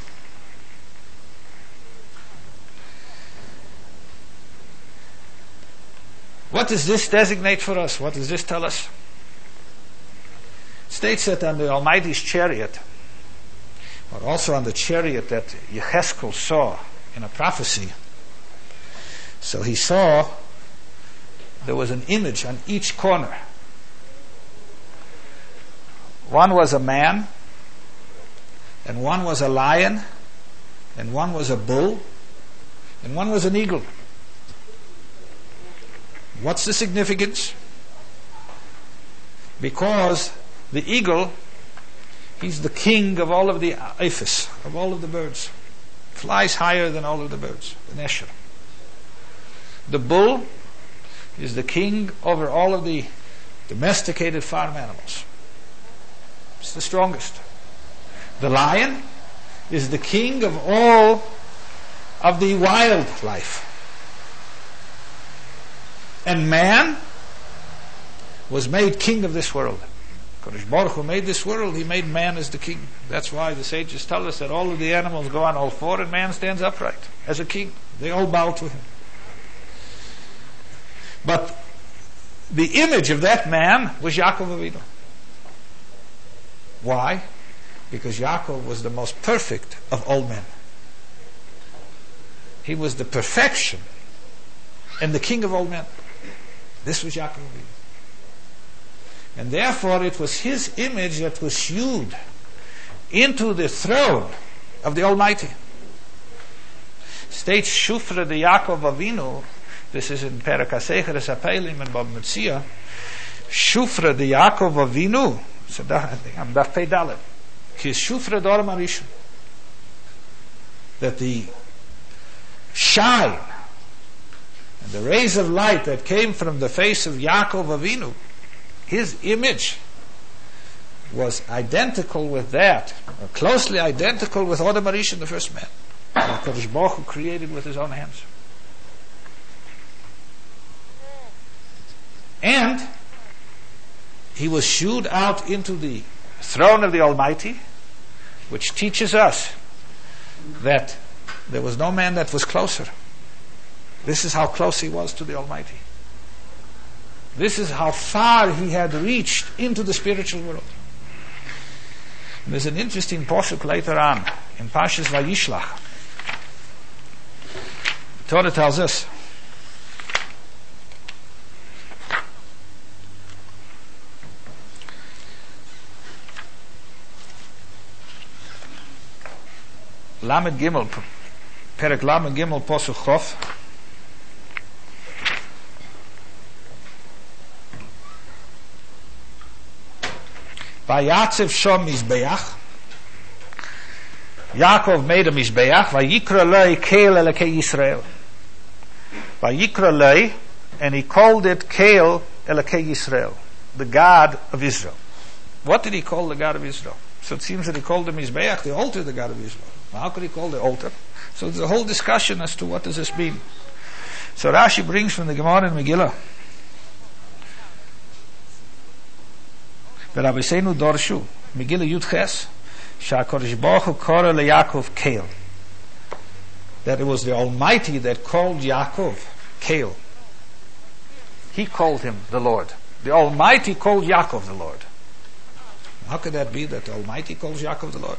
What does this designate for us? What does this tell us? It states that on the Almighty's chariot, or also on the chariot that Yecheskel saw in a prophecy, so he saw there was an image on each corner. One was a man, and one was a lion, and one was a bull, and one was an eagle. What's the significance? Because the eagle, he's the king of all of the aphis, of all of the birds. Flies higher than all of the birds, the nesher. The bull is the king over all of the domesticated farm animals. It's the strongest. The lion is the king of all of the wildlife. And man was made king of this world. Kodesh Baruch Hu made this world, he made man as the king. That's why the sages tell us that all of the animals go on all four and man stands upright as a king. They all bow to him. But the image of that man was Yaakov Avinu. Why? Because Yaakov was the most perfect of all men. He was the perfection and the king of all men. This was Yaakov Avinu. And therefore it was his image that was hewed into the throne of the Almighty. States Shufra de Yaakov Avinu, this is in Perek HaSecheres HaPeilim and Bab Metzia, Shufra de Yaakov Avinu, so I'm Daf Pei Dalet, Ki Shufra Dor Marishon, that the shine and the rays of light that came from the face of Yaakov Avinu, his image was identical with that, or closely identical with Adam Arishon, the first man, that Kodesh Baruch Hu created with his own hands. And he was shewed out into the throne of the Almighty, which teaches us that there was no man that was closer. This is how close he was to the Almighty. This is how far he had reached into the spiritual world. And there's an interesting pasuk later on in Parshas Vayishlach. The Torah tells us Lamed Gimel, Perek Lamed Gimel, pasuk Chof. Vayatzev shom mizbeach. Yaakov made a mizbeach. Vayikra lei Keil Elokei Yisrael. Vayikra lei, and he called it Keil Elokei Yisrael, the God of Israel. What did he call the God of Israel? So it seems that he called the mizbeach, the altar, the God of Israel. Well, how could he call the altar? So there's a whole discussion as to what does this mean. So Rashi brings from the Gemara in Megillah. But Rabbeinu Dorshu, Megillah Yud Ches, Sha'Kodesh Baruch Hu kora leYaakov Kel. That it was the Almighty that called Yaakov Kel. He called him the Lord. The Almighty called Yaakov the Lord. How could that be that the Almighty calls Yaakov the Lord?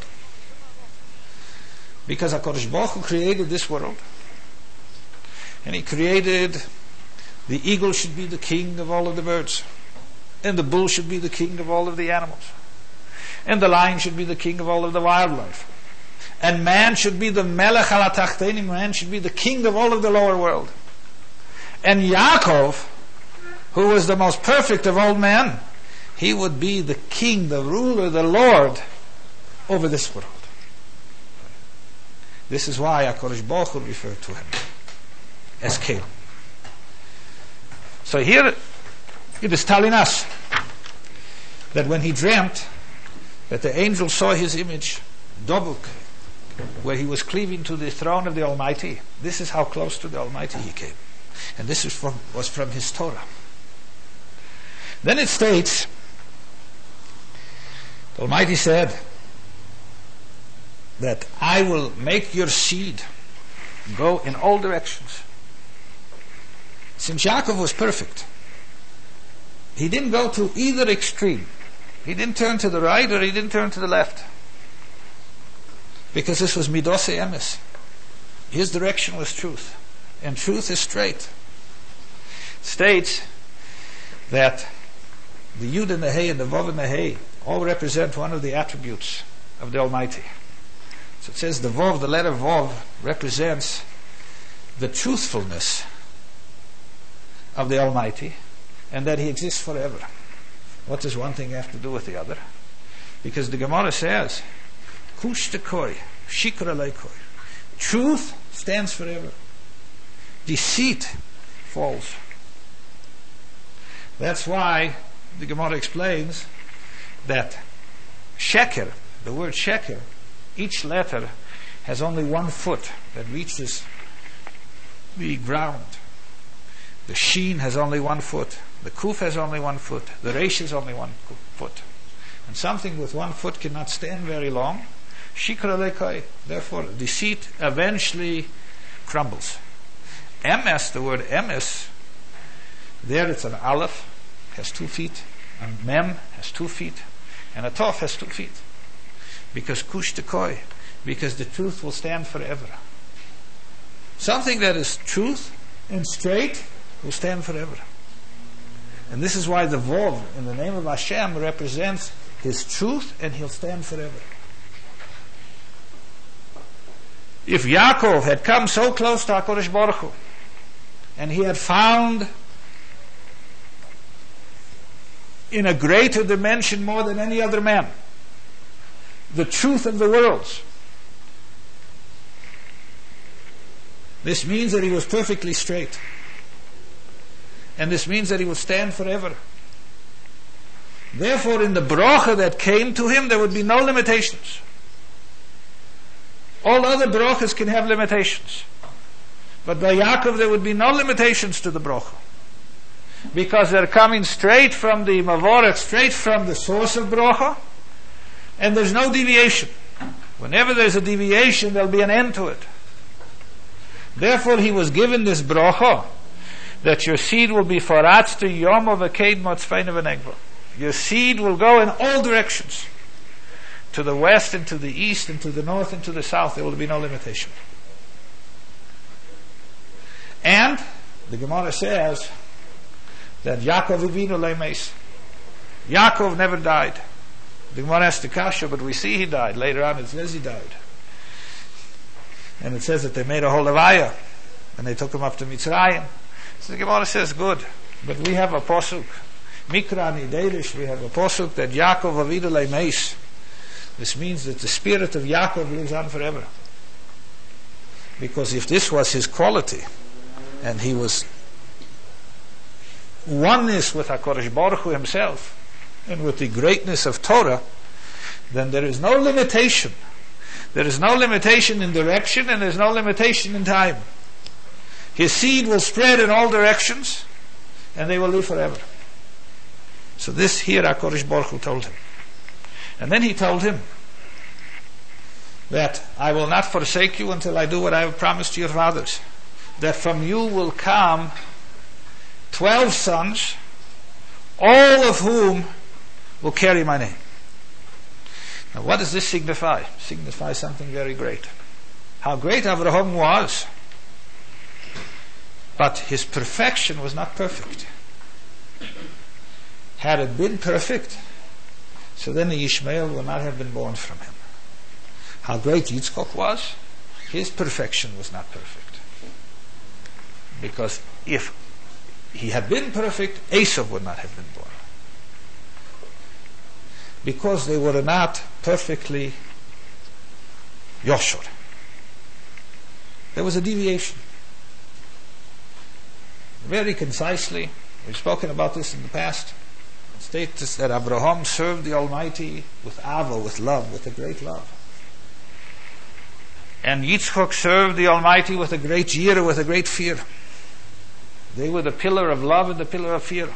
Because HaKadosh Baruch Hu created this world. And He created the eagle should be the king of all of the birds. And the bull should be the king of all of the animals. And the lion should be the king of all of the wildlife. And man should be the melech al hatachteinim, man should be the king of all of the lower world. And Yaakov, who was the most perfect of all men, he would be the king, the ruler, the Lord over this world. This is why HaKadosh Baruch Hu referred to him as Kel. So here it is telling us that when he dreamt that the angel saw his image, Dobuk, where he was cleaving to the throne of the Almighty, this is how close to the Almighty he came. And this is from, was from his Torah. Then it states, the Almighty said that I will make your seed go in all directions. Since Yaakov was perfect, he didn't go to either extreme. He didn't turn to the right or he didn't turn to the left. Because this was Midos Emes. His direction was truth. And truth is straight. It states that the Yud and the Hey and the Vav and the Hey all represent one of the attributes of the Almighty. So it says the Vav, the letter Vav, represents the truthfulness of the Almighty and that He exists forever. What does one thing have to do with the other? Because the Gemara says, Kush tekoi, shikra leikoi. Truth stands forever. Deceit falls. That's why the Gemara explains that sheker, the word sheker, each letter has only one foot that reaches the ground. The sheen has only one foot. The kuf has only one foot. The resh has only one foot. And something with one foot cannot stand very long. Shikra lekai. Therefore, deceit eventually crumbles. Emes, the word emes, there it's an aleph, has two feet. A mem has two feet. And a tov has two feet. Because kush tekoi. Because the truth will stand forever. Something that is truth and straight will stand forever. And this is why the Vov in the name of Hashem represents His truth, and He'll stand forever. If Yaakov had come so close to HaKadosh Baruch Hu, and he had found in a greater dimension more than any other man the truth of the worlds, this means that he was perfectly straight. And this means that he will stand forever. Therefore, in the bracha that came to him, there would be no limitations. All other brachas can have limitations. But by Yaakov, there would be no limitations to the bracha. Because they're coming straight from the Mavorach, straight from the source of bracha, and there's no deviation. Whenever there's a deviation, there'll be an end to it. Therefore, he was given this bracha, that your seed will be faratz to yom of a kaid motzfein of an egba. Your seed will go in all directions, to the west and to the east and to the north and to the south. There will be no limitation. And the Gemara says that Yaakov Avinu leimeis. Yaakov never died. The Gemara has to kasha, but we see he died. Later on it says he died. And it says that they made a whole levaya and they took him up to Mitzrayim. So the Gemara says, good, but we have a posuk, Mikra Nidelish, we have a posuk that Yaakov Avinu leimeis. This means that the spirit of Yaakov lives on forever. Because if this was his quality, and he was oneness with HaKadosh Baruch Hu himself, and with the greatness of Torah, then there is no limitation. There is no limitation in direction, and there is no limitation in time. His seed will spread in all directions, and they will live forever. So this here HaKadosh Baruch Hu told him. And then he told him that I will not forsake you until I do what I have promised to your fathers. That from you will come twelve sons, all of whom will carry my name. Now what does this signify? It signifies something very great. How great Avraham was. But his perfection was not perfect. Had it been perfect, so then the Ishmael would not have been born from him. How great Yitzchok was, his perfection was not perfect. Because if he had been perfect, Esau would not have been born. Because they were not perfectly Yoshor. There was a deviation. Very concisely, we've spoken about this in the past, it states that Abraham served the Almighty with ava, with love, with a great love. And Yitzchok served the Almighty with a great yirah, with a great fear. They were the pillar of love and the pillar of fear.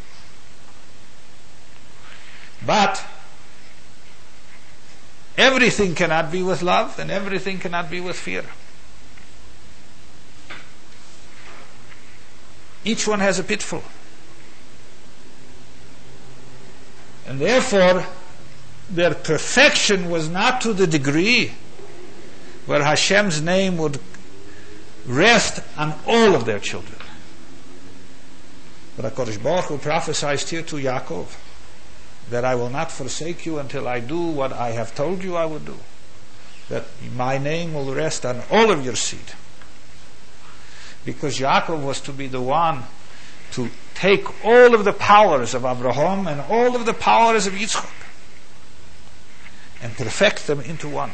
But everything cannot be with love and everything cannot be with fear. Each one has a pitfall. And therefore, their perfection was not to the degree where Hashem's name would rest on all of their children. But HaKadosh Baruch Hu prophesied here to Yaakov that I will not forsake you until I do what I have told you I would do. That my name will rest on all of your seed. Because Yaakov was to be the one to take all of the powers of Abraham and all of the powers of Yitzchak and perfect them into one.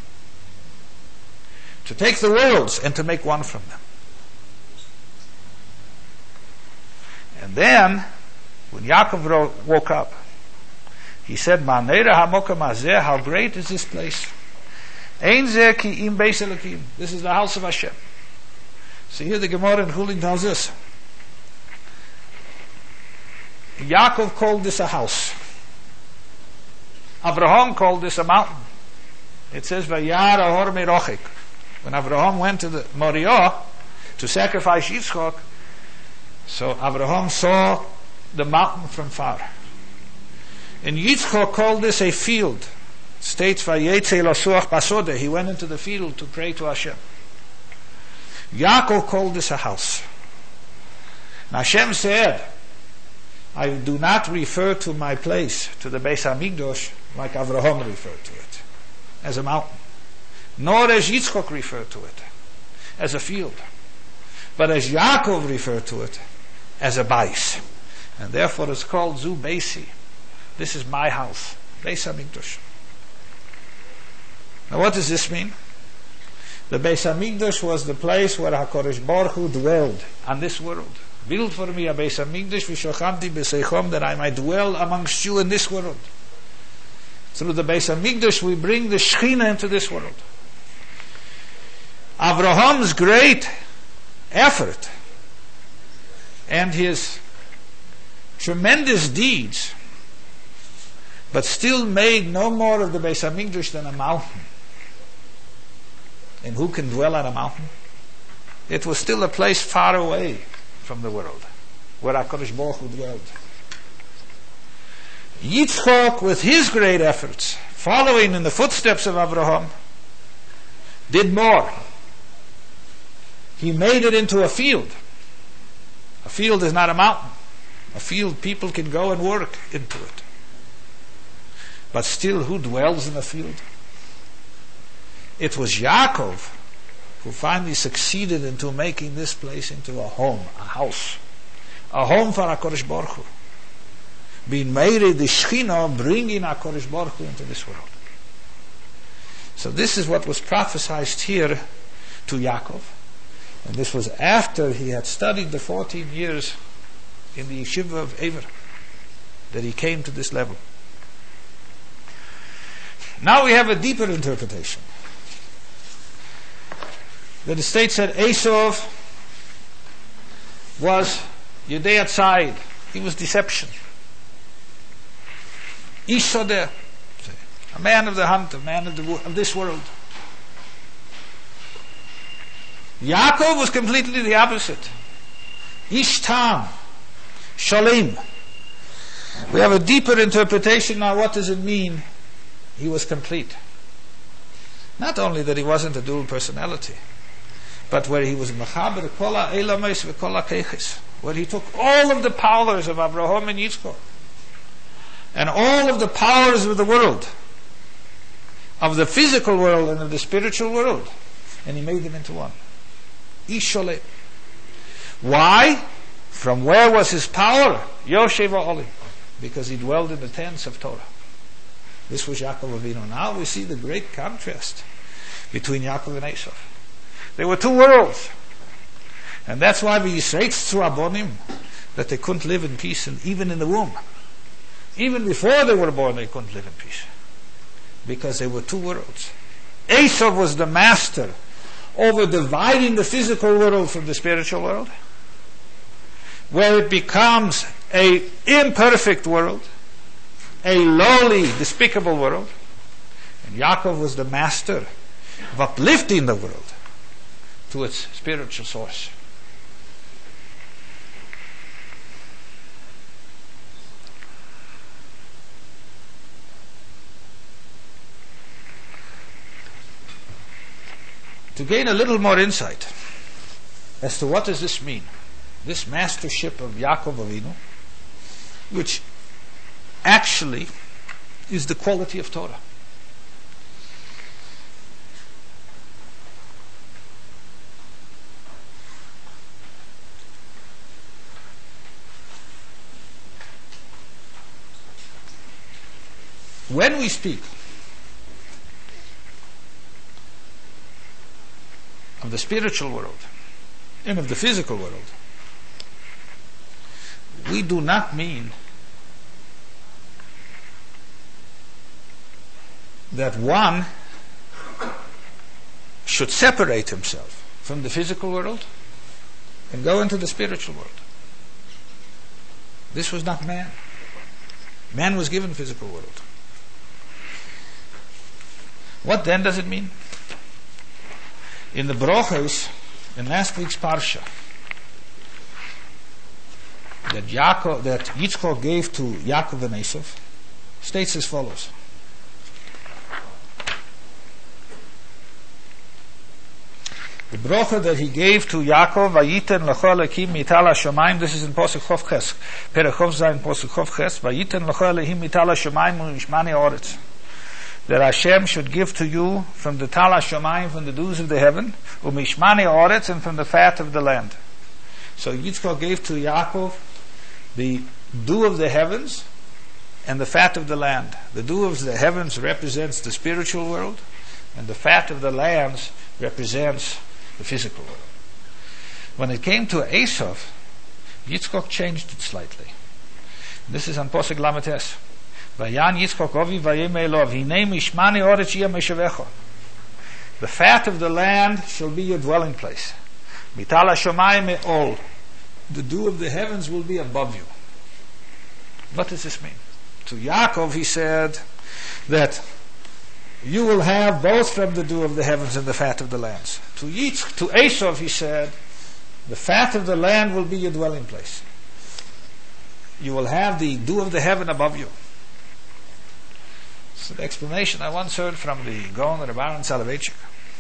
To take the worlds and to make one from them. And then, when Yaakov woke up, he said, Ma'neira hamokam hazeh, how great is this place? Ein zeh ki im beis Elokim. This is the house of Hashem. So here the Gemara in Chulin tells us, Yaakov called this a house. Abraham called this a mountain. It says, Vayar ahor merochik. When Abraham went to the Moriah to sacrifice Yitzchak, so Abraham saw the mountain from far. And Yitzchak called this a field. It states, Vayetze lasuach basodeh. He went into the field to pray to Hashem. Yaakov called this a house. And Hashem said, I do not refer to my place, to the Beis HaMikdash, like Avraham referred to it, as a mountain. Nor as Yitzchok referred to it, as a field. But as Yaakov referred to it, as a bais. And therefore it's called Zu Beisi. This is my house, Beis HaMikdash. Now what does this mean? The Beis HaMikdash was the place where HaKadosh Baruch Hu dwelled on this world. Build for me a Beis HaMikdash v'shochanti b'seichom, that I might dwell amongst you in this world. Through the Beis HaMikdash we bring the Shekhinah into this world. Avraham's great effort and his tremendous deeds, but still made no more of the Beis HaMikdash than a mountain. And who can dwell on a mountain? It was still a place far away from the world, where HaKadosh Baruch Hu dwelled. Yitzchak, with his great efforts, following in the footsteps of Abraham, did more. He made it into a field. A field is not a mountain. A field people can go and work into it. But still, who dwells in a field? It was Yaakov who finally succeeded into making this place into a home, a house. A home for HaKadosh Baruch Hu. Being made the Shekhinah, bringing HaKadosh Baruch Hu into this world. So this is what was prophesied here to Yaakov. And this was after he had studied the fourteen years in the yeshiva of Ever, that he came to this level. Now we have a deeper interpretation. That the state said Esau was Yedei Tzayid. He was deception. Isodeh, a man of the hunt, a man of, the, of this world. Yaakov was completely the opposite. Ishtam, Shalem. We have a deeper interpretation now. What does it mean? He was complete. Not only that he wasn't a dual personality, but where he was Mechaber Kol ha'elamis v'kol ha'keiches, where he took all of the powers of Abraham and Yitzchak, and all of the powers of the world, of the physical world and of the spiritual world, and he made them into one. Ish Sholem. Why? From where was his power? Yoshev Ha'olim. Because he dwelled in the tents of Torah. This was Yaakov Avinu. Now we see the great contrast between Yaakov and Esav. There were two worlds. And that's why we say to Abonim that they couldn't live in peace, and even in the womb. Even before they were born, they couldn't live in peace. Because there were two worlds. Esav was the master over dividing the physical world from the spiritual world, where it becomes a imperfect world, a lowly, despicable world. And Yaakov was the master of uplifting the world to its spiritual source. To gain a little more insight as to what does this mean, this mastership of Yaakov Avinu, which actually is the quality of Torah. When we speak of the spiritual world and of the physical world, we do not mean that one should separate himself from the physical world and go into the spiritual world. This was not man. Man was given physical world. What then does it mean? In the Brochos, in last week's Parsha, that Yaakov, that Yitzchak gave to Yaakov and Esav, states as follows. The bracha that he gave to Yaakov, Vayiten l'cho Elohim mital hashamayim, this is in Posuk Chof Ches, Perek Chof Zayin Posuk Chof Ches, Vayiten l'cho Elohim mital hashamayim u'mishmani ha'oretz, that Hashem should give to you from the tal hashamayim, from the dews of the heaven, u'mishmani ha'oretz, and from the fat of the land. So Yitzchak gave to Yaakov the dew of the heavens and the fat of the land. The dew of the heavens represents the spiritual world, and the fat of the lands represents the physical world. When it came to Esav, Yitzchak changed it slightly. This is on Posuk Lametes. Vayan Yitzchak Ovi Vayem Elov Hinei Mishmani Oretz Yeh Meshavecha. The fat of the land shall be your dwelling place. Mital hashamayim me'ol. The dew of the heavens will be above you. What does this mean? To Yaakov he said that you will have both from the dew of the heavens and the fat of the lands. To Yitzchak, to Esav he said, the fat of the land will be your dwelling place. You will have the dew of the heaven above you. So the explanation I once heard from the Gaon Reb Aaron Soloveitchik.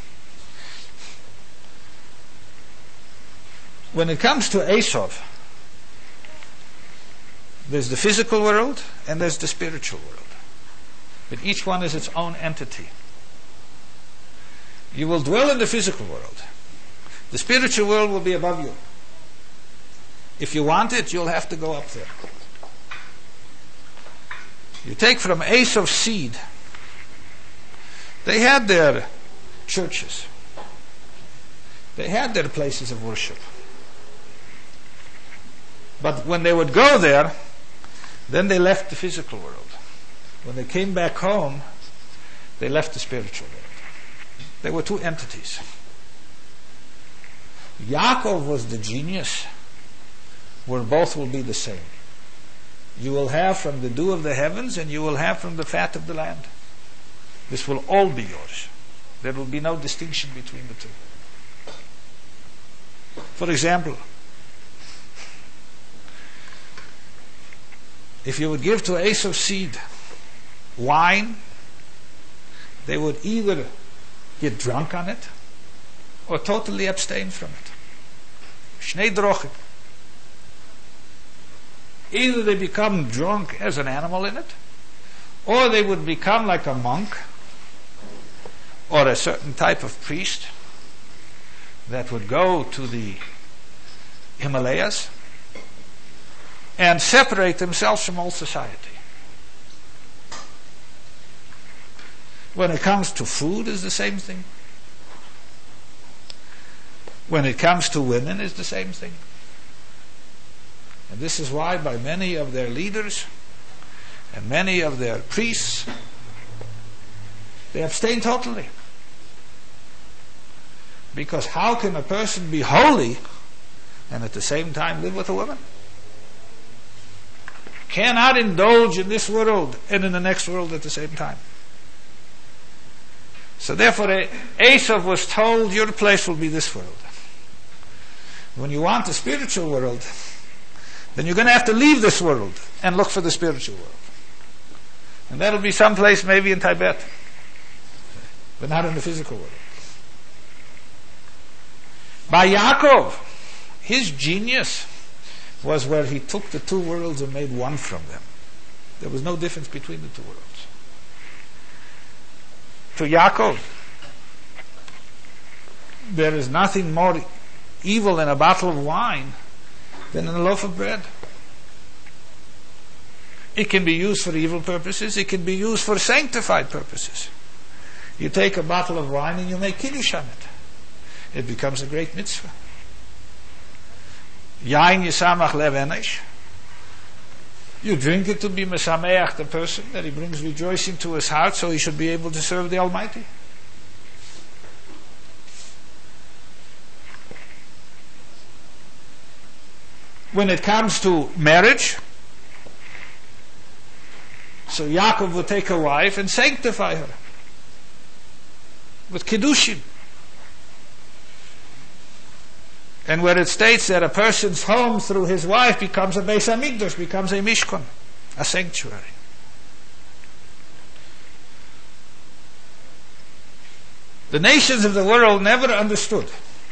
When it comes to Esav, there's the physical world and there's the spiritual world. But each one is its own entity. You will dwell in the physical world. The spiritual world will be above you. If you want it, you'll have to go up there. You take from Esav's seed, they had their churches. They had their places of worship. But when they would go there, then they left the physical world. When they came back home, they left the spiritual world. They were two entities. Yaakov was the genius where both will be the same. You will have from the dew of the heavens and you will have from the fat of the land. This will all be yours. There will be no distinction between the two. For example, if you would give to Esau's seed wine, they would either get drunk on it or totally abstain from it. Shnei drochim. Either they become drunk as an animal in it, or they would become like a monk or a certain type of priest that would go to the Himalayas and separate themselves from all society. When it comes to food, it's the same thing. When it comes to women, it's the same thing. And this is why by many of their leaders and many of their priests, they abstain totally. Because how can a person be holy and at the same time live with a woman? Cannot indulge in this world and in the next world at the same time. So therefore Esau was told, your place will be this world. When you want the spiritual world, then you're going to have to leave this world and look for the spiritual world. And that'll be someplace maybe in Tibet, but not in the physical world. By Yaakov, his genius was where he took the two worlds and made one from them. There was no difference between the two worlds. To Yaakov, there is nothing more evil in a bottle of wine than in a loaf of bread. It can be used for evil purposes. It can be used for sanctified purposes. You take a bottle of wine and you make kiddush on it. It becomes a great mitzvah. Yain yisamach lev enesh. You drink it to be mesameach the person, that he brings rejoicing to his heart, so he should be able to serve the Almighty. When it comes to marriage, so Yaakov would take a wife and sanctify her with kiddushin. And where it states that a person's home through his wife becomes a Beis Hamikdash, becomes a Mishkan, a sanctuary. The nations of the world never understood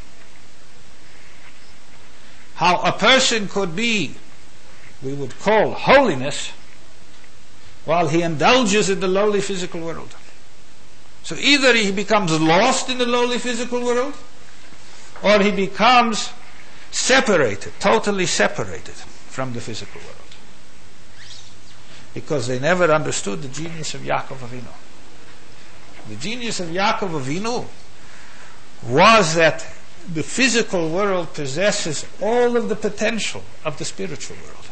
how a person could be, we would call holiness, while he indulges in the lowly physical world. So either he becomes lost in the lowly physical world, or he becomes separated, totally separated from the physical world. Because they never understood the genius of Yaakov Avinu. The genius of Yaakov Avinu was that the physical world possesses all of the potential of the spiritual world.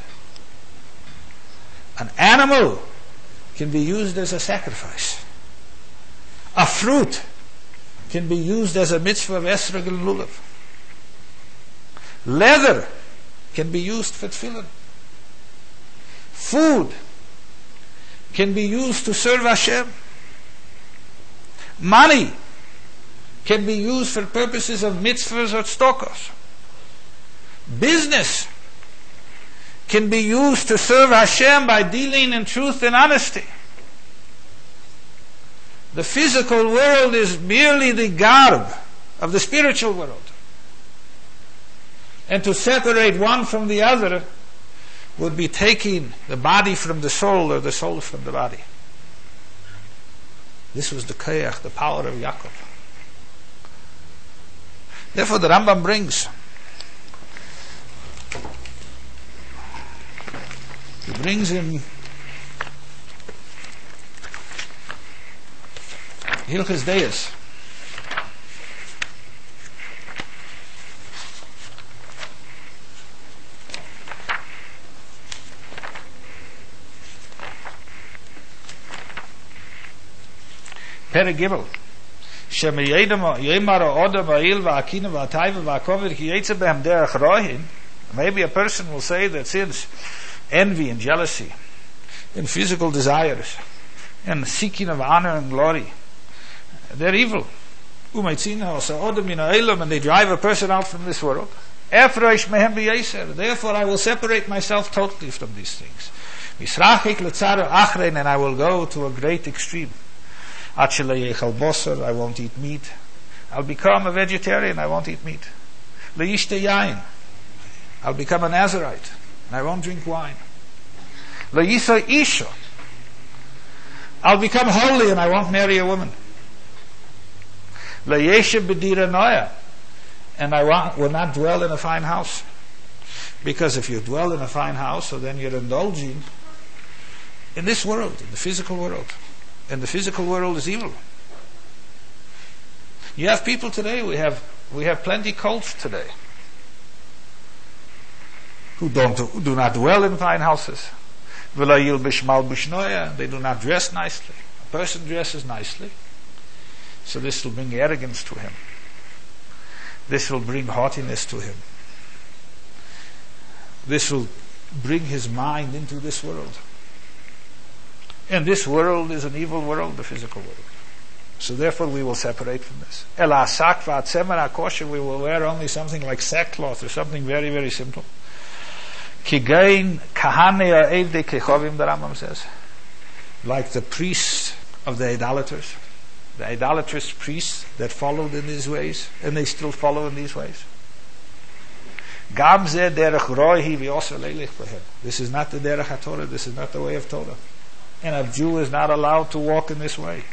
An animal can be used as a sacrifice. A fruit can be used as a mitzvah of esrog and lulav. Leather can be used for tefillin. Food can be used to serve Hashem. Money can be used for purposes of mitzvahs or tzedakos. Business can be used to serve Hashem by dealing in truth and honesty. The physical world is merely the garb of the spiritual world. And to separate one from the other would be taking the body from the soul or the soul from the body. This was the koyach, the power of Yaakov. Therefore the Rambam brings, he brings in Hilchos Deis, Perek Gimel, Shemiyedem Yemar Odom Ha'il Va'akina Va'atayva Va'akover Ki Yetze Behem Derech Rohin. Maybe a person will say that since envy and jealousy and physical desires and seeking of honor and glory, they're evil. And they drive a person out from this world. Efroish mehem b'yeser. Therefore I will separate myself totally from these things. Misrachik letzara achrein, and I will go to a great extreme. Ad shelo yechal bosor, I won't eat meat. I'll become a vegetarian, I won't eat meat. Leishte yain, I'll become a Nazarite, and I won't drink wine. Leisa isha, I'll become holy and I won't marry a woman. Leyeshe b'dira noya, and I want, will not dwell in a fine house. Because if you dwell in a fine house, so then you're indulging in this world, in the physical world. And the physical world is evil. You have people today, we have we have plenty cults today, who don't who do not dwell in fine houses. They do not dress nicely. A person dresses nicely, so this will bring arrogance to him. This will bring haughtiness to him. This will bring his mind into this world. And this world is an evil world, the physical world. So therefore we will separate from this. We will wear only something like sackcloth or something very, very simple. Kigain kahane eide kechovim, the Rambam says, like the priests of the idolaters, the idolatrous priests that followed in these ways, and they still follow in these ways. This is not the derech HaTorah, this is not the way of Torah. And a Jew is not allowed to walk in this way.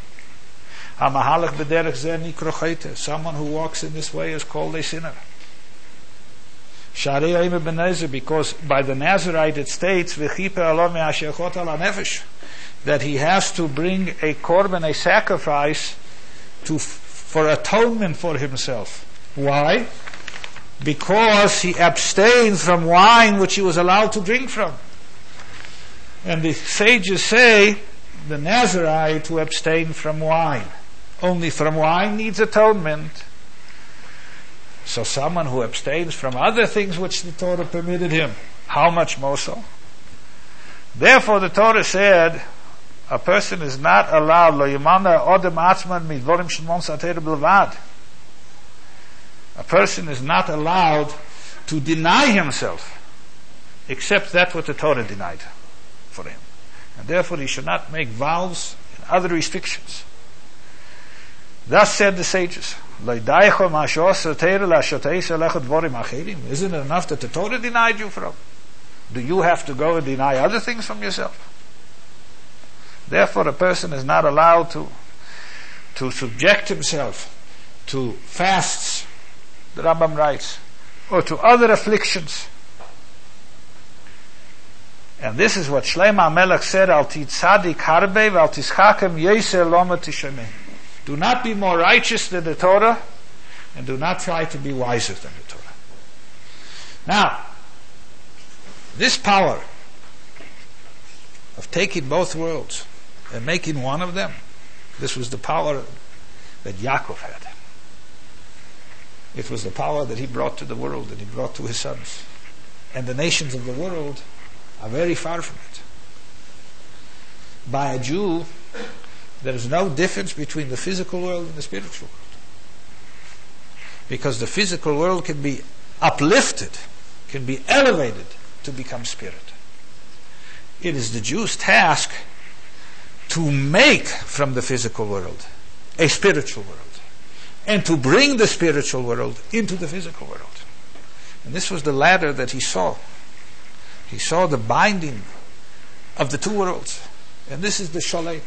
Someone who walks in this way is called a sinner. Because by the Nazarite it states that he has to bring a korban, a sacrifice, to for atonement for himself. Why? Because he abstains from wine which he was allowed to drink from. And the sages say the Nazarite to abstain from wine. Only from wine needs atonement. So someone who abstains from other things which the Torah permitted him, how much more so? Therefore the Torah said a person is not allowed lo yimana odem atzman midvorim shemon sater b'levad. A person is not allowed to deny himself except that what the Torah denied for him. And therefore he should not make vows and other restrictions. Thus said the sages, isn't it enough that the Torah denied you from? Do you have to go and deny other things from yourself? Therefore a person is not allowed to to subject himself to fasts, the Rambam writes, or to other afflictions. And this is what Shlomo HaMelech said, Al titzadik harbe v'al tischakem yeser loma tishameh. Do not be more righteous than the Torah, and do not try to be wiser than the Torah. Now, this power of taking both worlds and making one of them, this was the power that Yaakov had. It was the power that he brought to the world, and he brought to his sons. And the nations of the world are very far from it. By a Jew, there is no difference between the physical world and the spiritual world. Because the physical world can be uplifted, can be elevated to become spirit. It is the Jew's task to make from the physical world a spiritual world, and to bring the spiritual world into the physical world. And this was the ladder that he saw. He saw the binding of the two worlds. And this is the Sholem.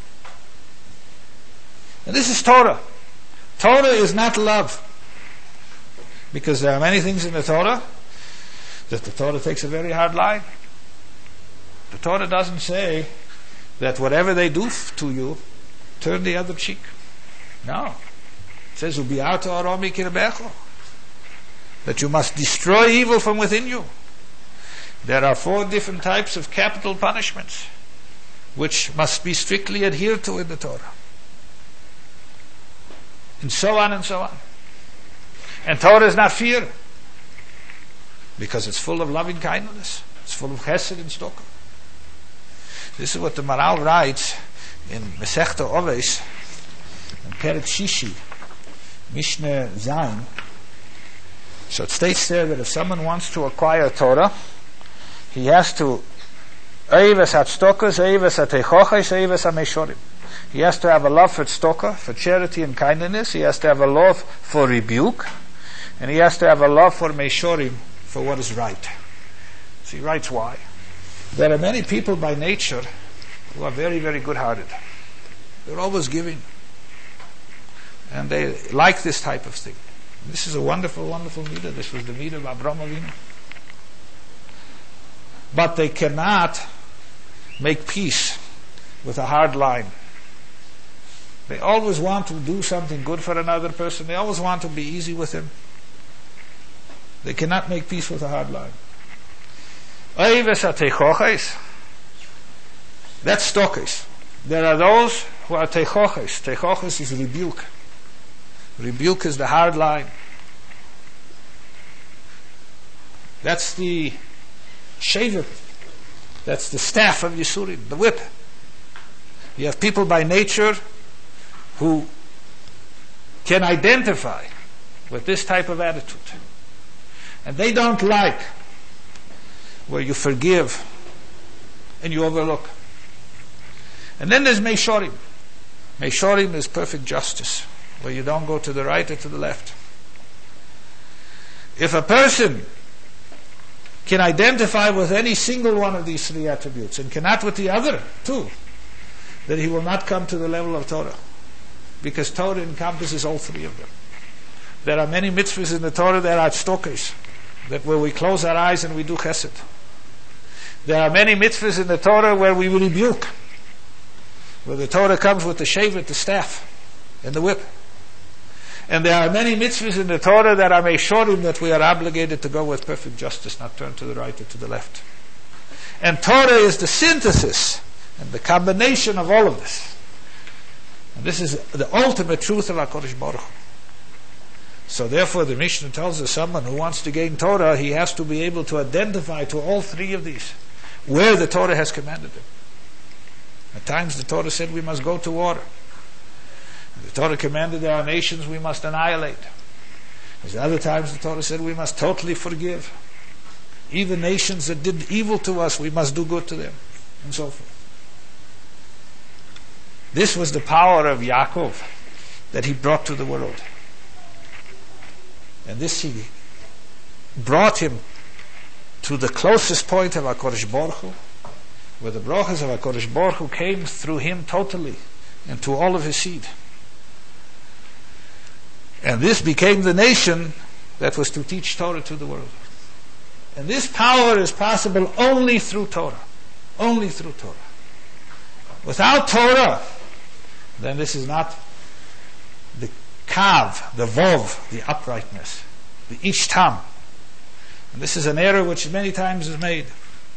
And this is Torah. Torah is not love. Because there are many things in the Torah that the Torah takes a very hard line. The Torah doesn't say that whatever they do f- to you, turn the other cheek. No. It says, Ubi'ata aromi kirbecho, that you must destroy evil from within you. There are four different types of capital punishments which must be strictly adhered to in the Torah. And so on and so on. And Torah is not fear, because it's full of loving kindness. It's full of chesed and tzedakah. This is what the Maral writes in Masechta Oves, in Perek Shishi, Mishnah Zayin. So it states there that if someone wants to acquire Torah, he has to Eives HaTzedakos, Eives HaTeichoches, Eives HaMeishorim. He has to have a love for tzedakah, for charity and kindness. He has to have a love for rebuke, and he has to have a love for meishorim, for what is right. So he writes why. There are many people by nature who are very, very good-hearted. They're always giving, and they like this type of thing. This is a wonderful, wonderful midah. This was the midah of Avraham Avinu. But they cannot make peace with a hard line. They always want to do something good for another person. They always want to be easy with him. They cannot make peace with a hard line. Eives HaTeichoches, that's stokes. There are those who are teichoches. Teichoches is rebuke. Rebuke is the hard line. That's the shaver. That's the staff of Yisurim, the whip. You have people by nature who can identify with this type of attitude. And they don't like where you forgive and you overlook. And then there's Meishorim. Meishorim is perfect justice, where you don't go to the right or to the left. If a person can identify with any single one of these three attributes and cannot with the other two, then he will not come to the level of Torah, because Torah encompasses all three of them. There are many mitzvahs in the Torah that are tzedakos, that where we close our eyes and we do chesed. There are many mitzvahs in the Torah where we rebuke, where the Torah comes with the shavet, the staff, and the whip. And there are many mitzvahs in the Torah that are meishorim, that we are obligated to go with perfect justice, not turn to the right or to the left. And Torah is the synthesis and the combination of all of this. And this is the ultimate truth of HaKadosh Baruch Hu. So therefore the Mishnah tells us someone who wants to gain Torah, he has to be able to identify to all three of these, where the Torah has commanded them. At times the Torah said we must go to war. The Torah commanded there are nations we must annihilate. At other times the Torah said we must totally forgive. Even nations that did evil to us, we must do good to them, and so forth. This was the power of Yaakov that he brought to the world. And this he brought him to the closest point of HaKadosh Baruch Hu, where the brachas of HaKadosh Baruch Hu came through him totally and to all of his seed. And this became the nation that was to teach Torah to the world. And this power is possible only through Torah. Only through Torah. Without Torah, then this is not the kav, the vov, the uprightness, the ishtam. And this is an error which many times is made.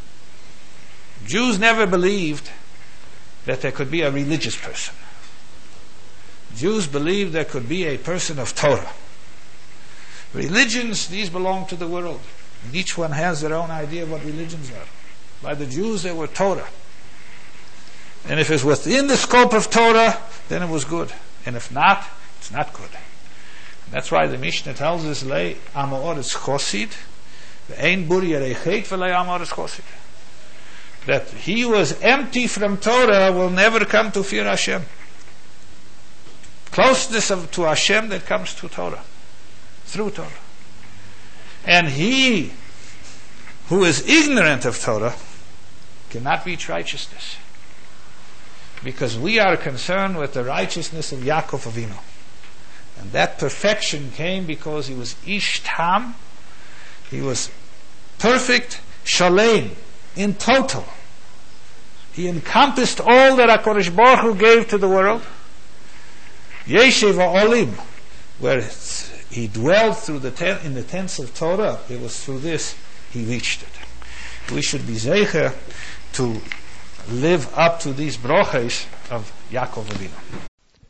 Jews never believed that there could be a religious person. Jews believed there could be a person of Torah. Religions, these belong to the world. And each one has their own idea of what religions are. By the Jews, they were Torah. And if it's within the scope of Torah, then it was good. And if not, it's not good. And that's why the Mishnah tells us, "Lei amoritz chosid, ve'ein buri erechet v'lei amoritz chosid." That he who is empty from Torah will never come to fear Hashem. Closeness of, to Hashem that comes to Torah, through Torah. And he who is ignorant of Torah cannot reach righteousness, because we are concerned with the righteousness of Yaakov Avinu, and that perfection came because he was ish tam, he was perfect, shalem, in total. He encompassed all that HaKadosh Baruch Hu gave to the world. Yeshiv Olim, where he dwelled through the ten, in the tents of Torah, it was through this he reached it. We should be zeicher to live up to these brochas of Yaakov Avinu.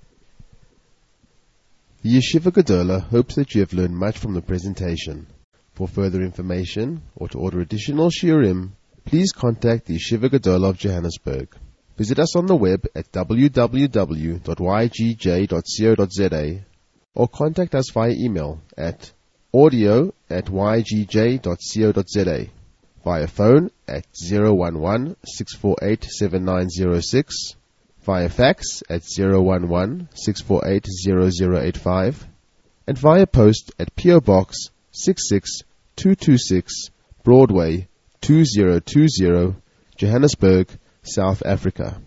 The Yeshiva Gedola hopes that you have learned much from the presentation. For further information or to order additional shiurim, please contact the Yeshiva Gedola of Johannesburg. Visit us on the web at w w w dot y g j dot co dot z a or contact us via email at audio at y g j dot co dot z a, via phone at zero one one, six four eight, seven nine zero six, via fax at zero one one, six four eight, zero zero eight five, and via post at P O Box six six two two six, Broadway two zero two zero, Johannesburg, South Africa.